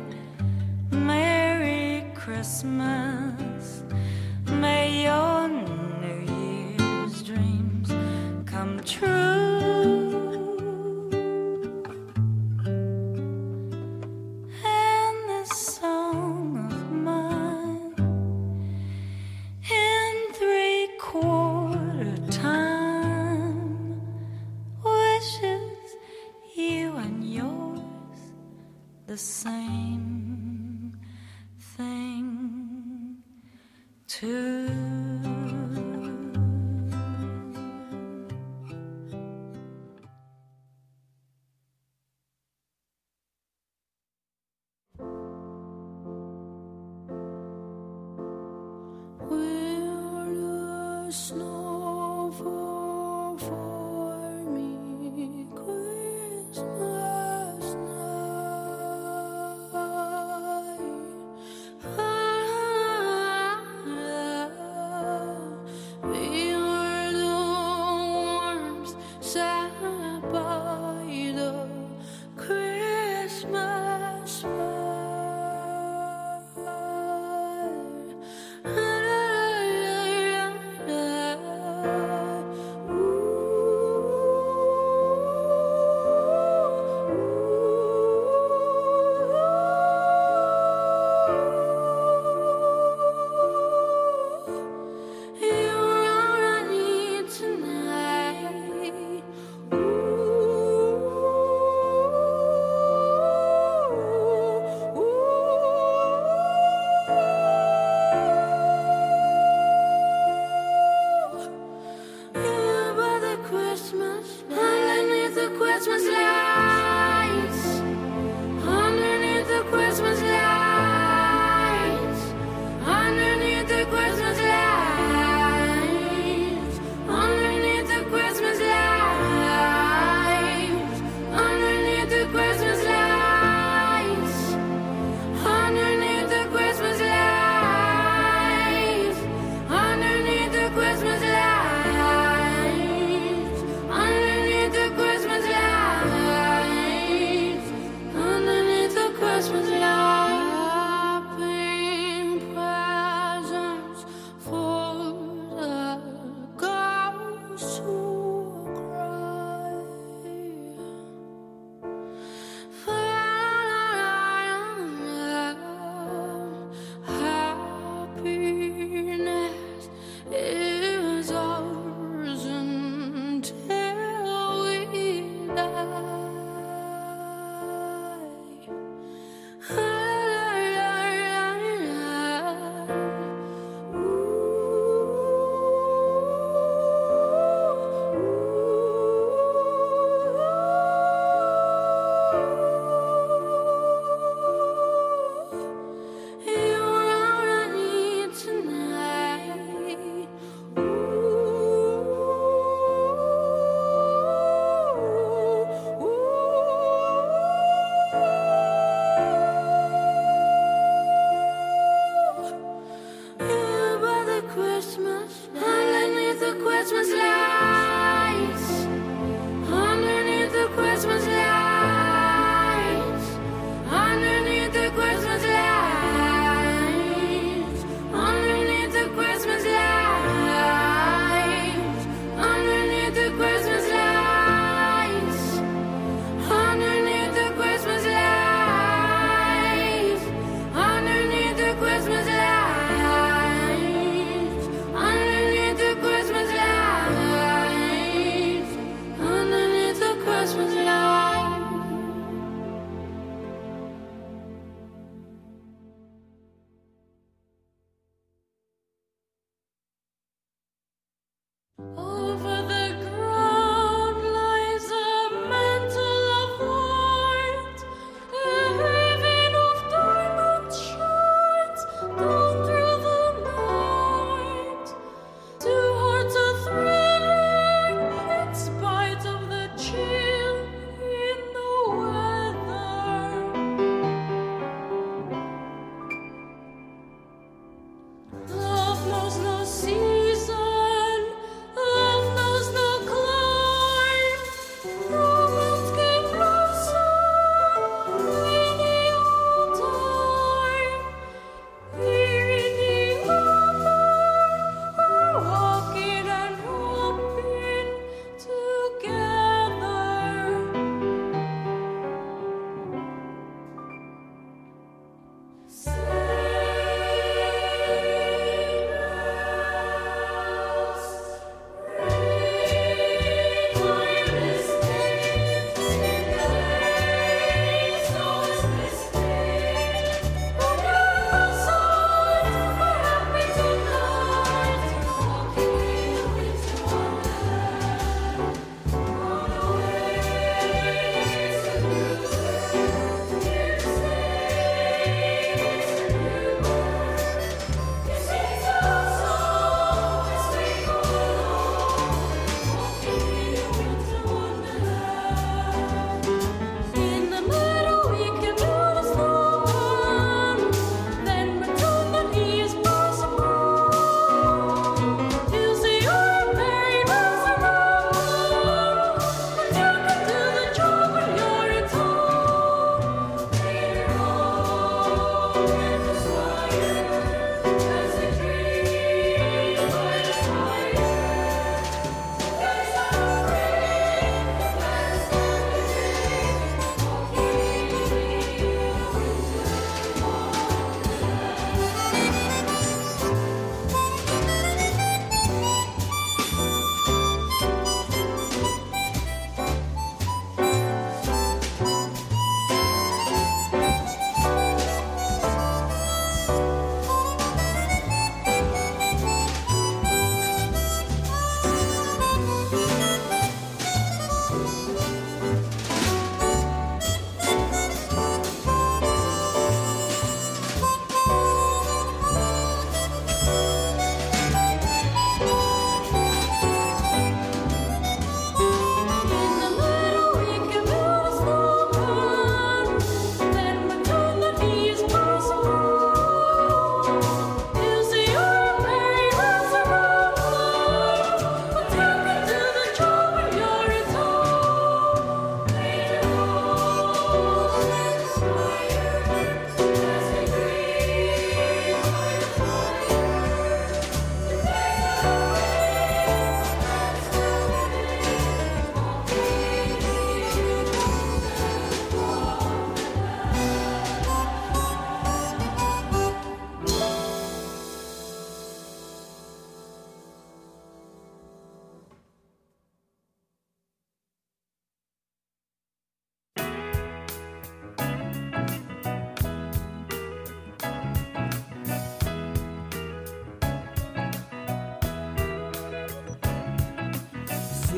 Merry Christmas. May your New Year's dreams come true. And this song of mine in 3/4 time wishes you and yours the same thing too. snow fall for me Christmas night. We were the worms sat by the Christmas fire. Christmas lights, underneath the Christmas lights.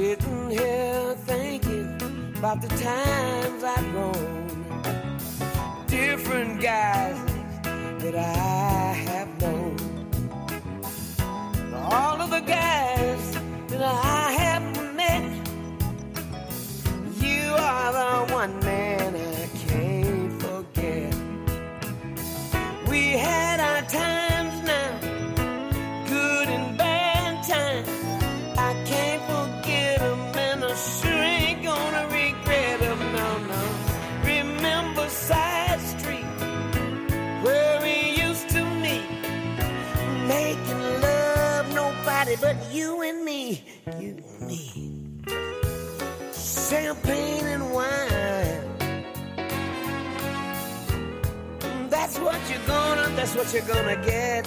Sitting here thinking about the times I've grown, different guys that I have known, all of the guys that I have met. You are the one man I can't forget. We had our times now, good and bad times. I can't forget them, and I sure ain't gonna regret them, no. Remember side street where we used to meet, making love, nobody but you and me, champagne and wine. That's what you're gonna get.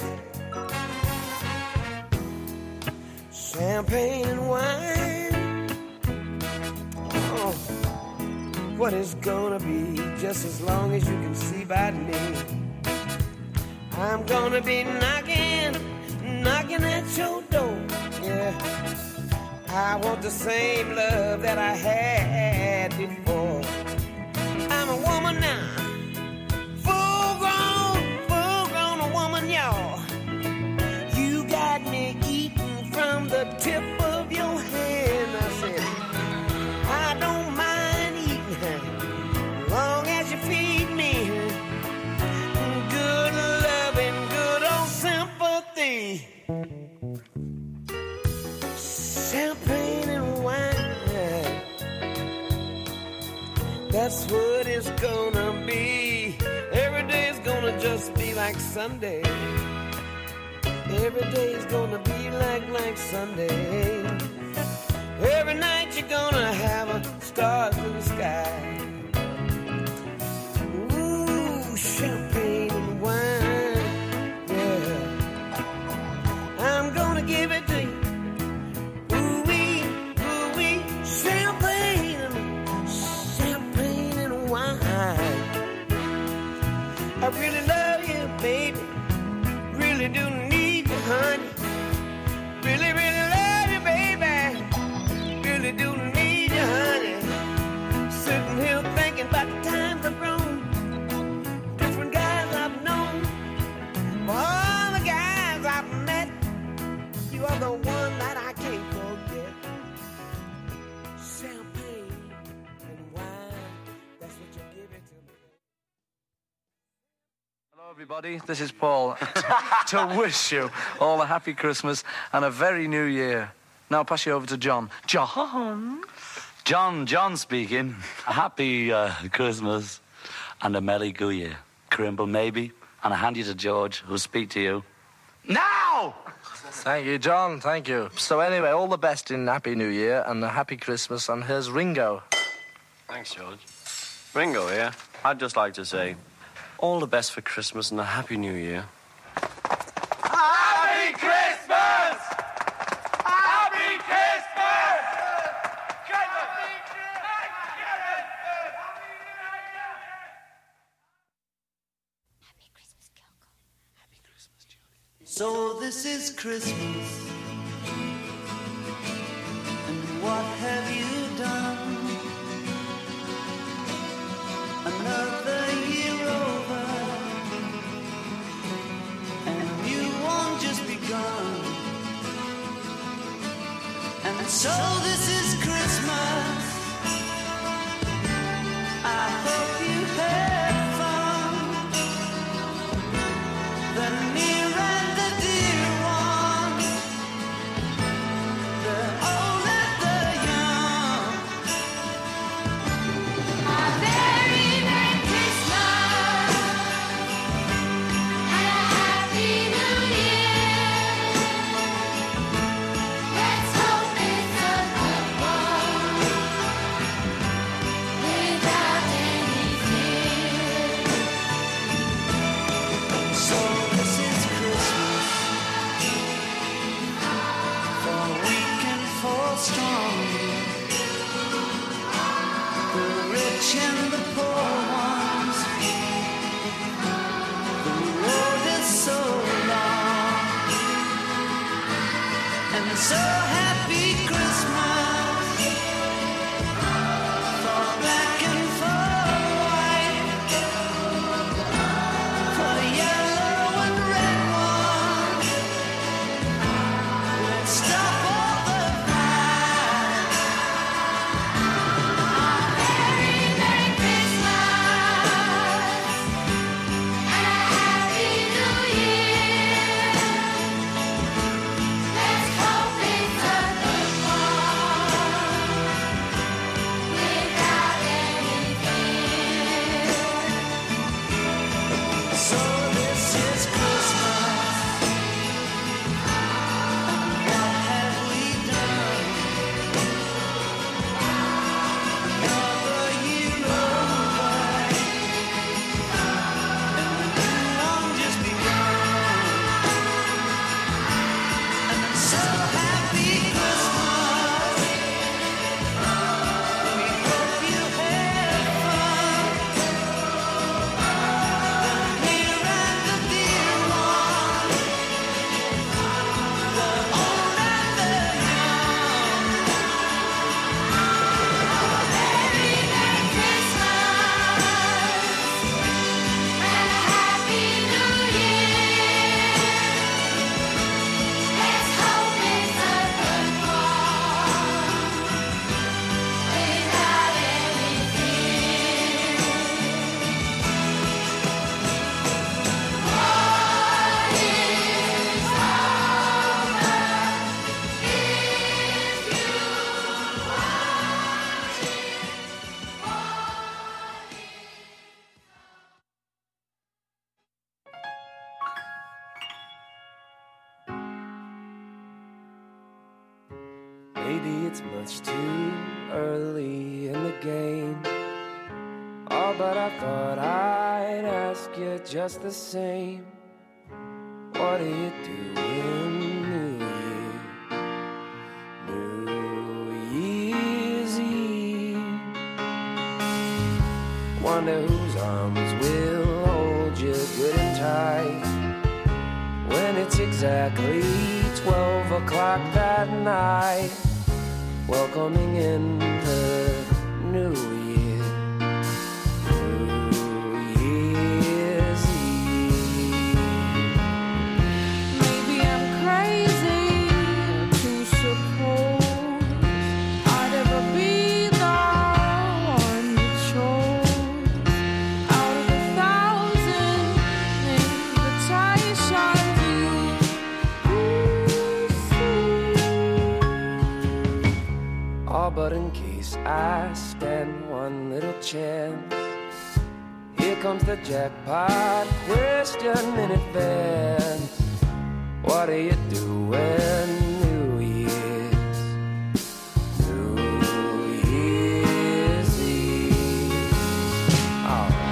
Champagne and wine. Oh, what is gonna be, just as long as you can see by me. I'm gonna be knocking at your door, yeah. I want the same love that I had before. I'm a woman now, full grown woman, y'all. You got me eating from the tip of your hand. I said, I don't mind eating, long as you feed me good love and good old sympathy. Champagne and wine, that's what it's gonna be. Every day's gonna just be like Sunday. Every day's gonna be like Sunday. Every night you're gonna have a stars in the sky. Ooh, champagne and wine, yeah. I'm gonna give it to you. I really love you, baby. Really do need you, honey. Really, really love you, baby. Really do need you, honey. Sitting here thinking about the times I've grown, different guys I've known, all the guys I've met. You are the one that I can't forget. Champagne and wine, that's what you give it to me. Hello everybody, this is Paul to wish you all a happy Christmas and a very new year. Now I'll pass you over to John. John speaking. A happy Christmas and a merry go year. Crimble maybe, and I hand you to George, who'll speak to you now. Thank you, John, thank you. So anyway, all the best in Happy New Year and a happy Christmas, and here's Ringo. Thanks, George. Ringo here. I'd just like to say all the best for Christmas and a Happy New Year. Happy Christmas! Happy Christmas! So this is Christmas, and what have you done? Another year over, and a new one just begun. And so this is Christmas. I hope you had fun. The near and the dear ones, the old and the young. A very Merry Christmas and a Happy New Year. Let's hope it's a good one without any fear. So this is Christmas, for weak and for strong, the rich and the poor ones. The road is so long, and so happy Christmas. Maybe it's much too early in the game. Oh, but I thought I'd ask you just the same. What do you do in New Year's Eve? Wonder whose arms will hold you good and tight when it's exactly 12 o'clock that night, welcoming in the New Year. But in case I stand one little chance, here comes the jackpot question in advance. What do you do when New Year's Eve? All right.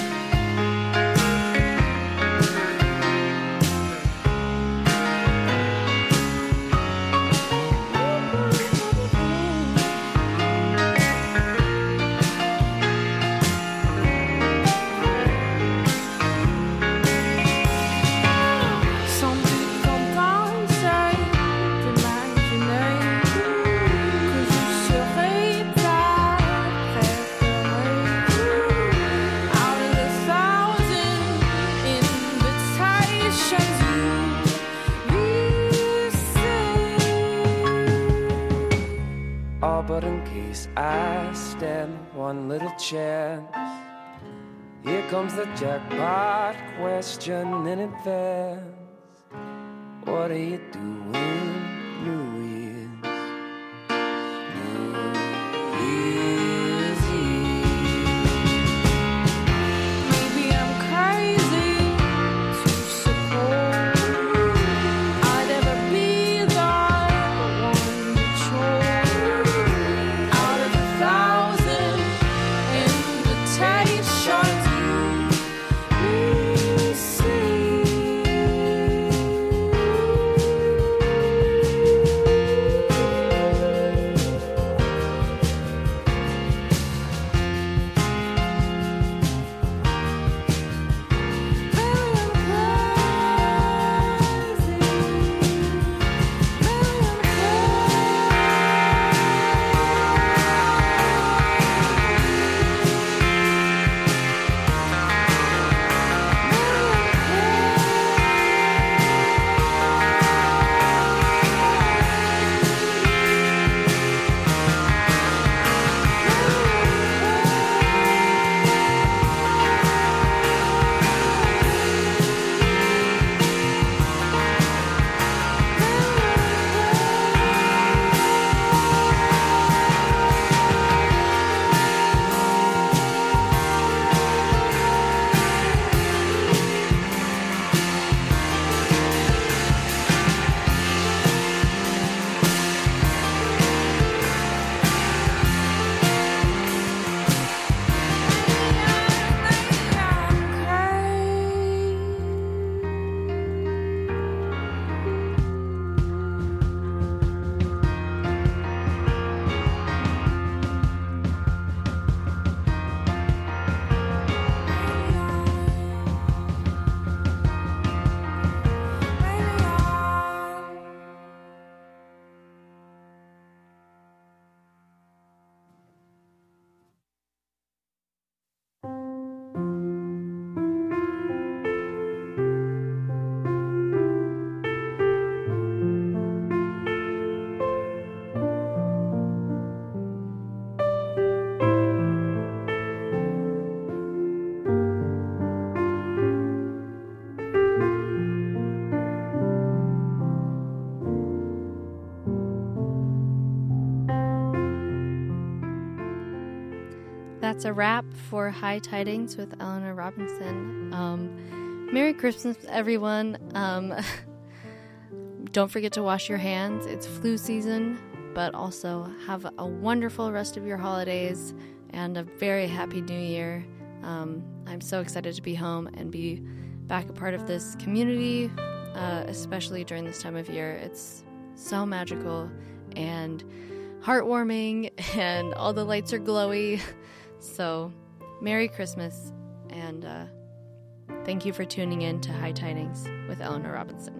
But in case I stand one little chance, here comes the jackpot question in advance. What do you do in New Year's Eve? Maybe I'm crazy to suppose I'd ever be the one you chose out of 1,000 invitations you received. That's a wrap for High Tidings with Eleanor Robinson. Merry Christmas, everyone. Don't forget to wash your hands. It's flu season. but also have a wonderful rest of your holidays and a very happy new year. I'm so excited to be home and be back a part of this community, especially during this time of year. It's so magical and heartwarming, and all the lights are glowy. So, Merry Christmas, and thank you for tuning in to High Tidings with Eleanor Robinson.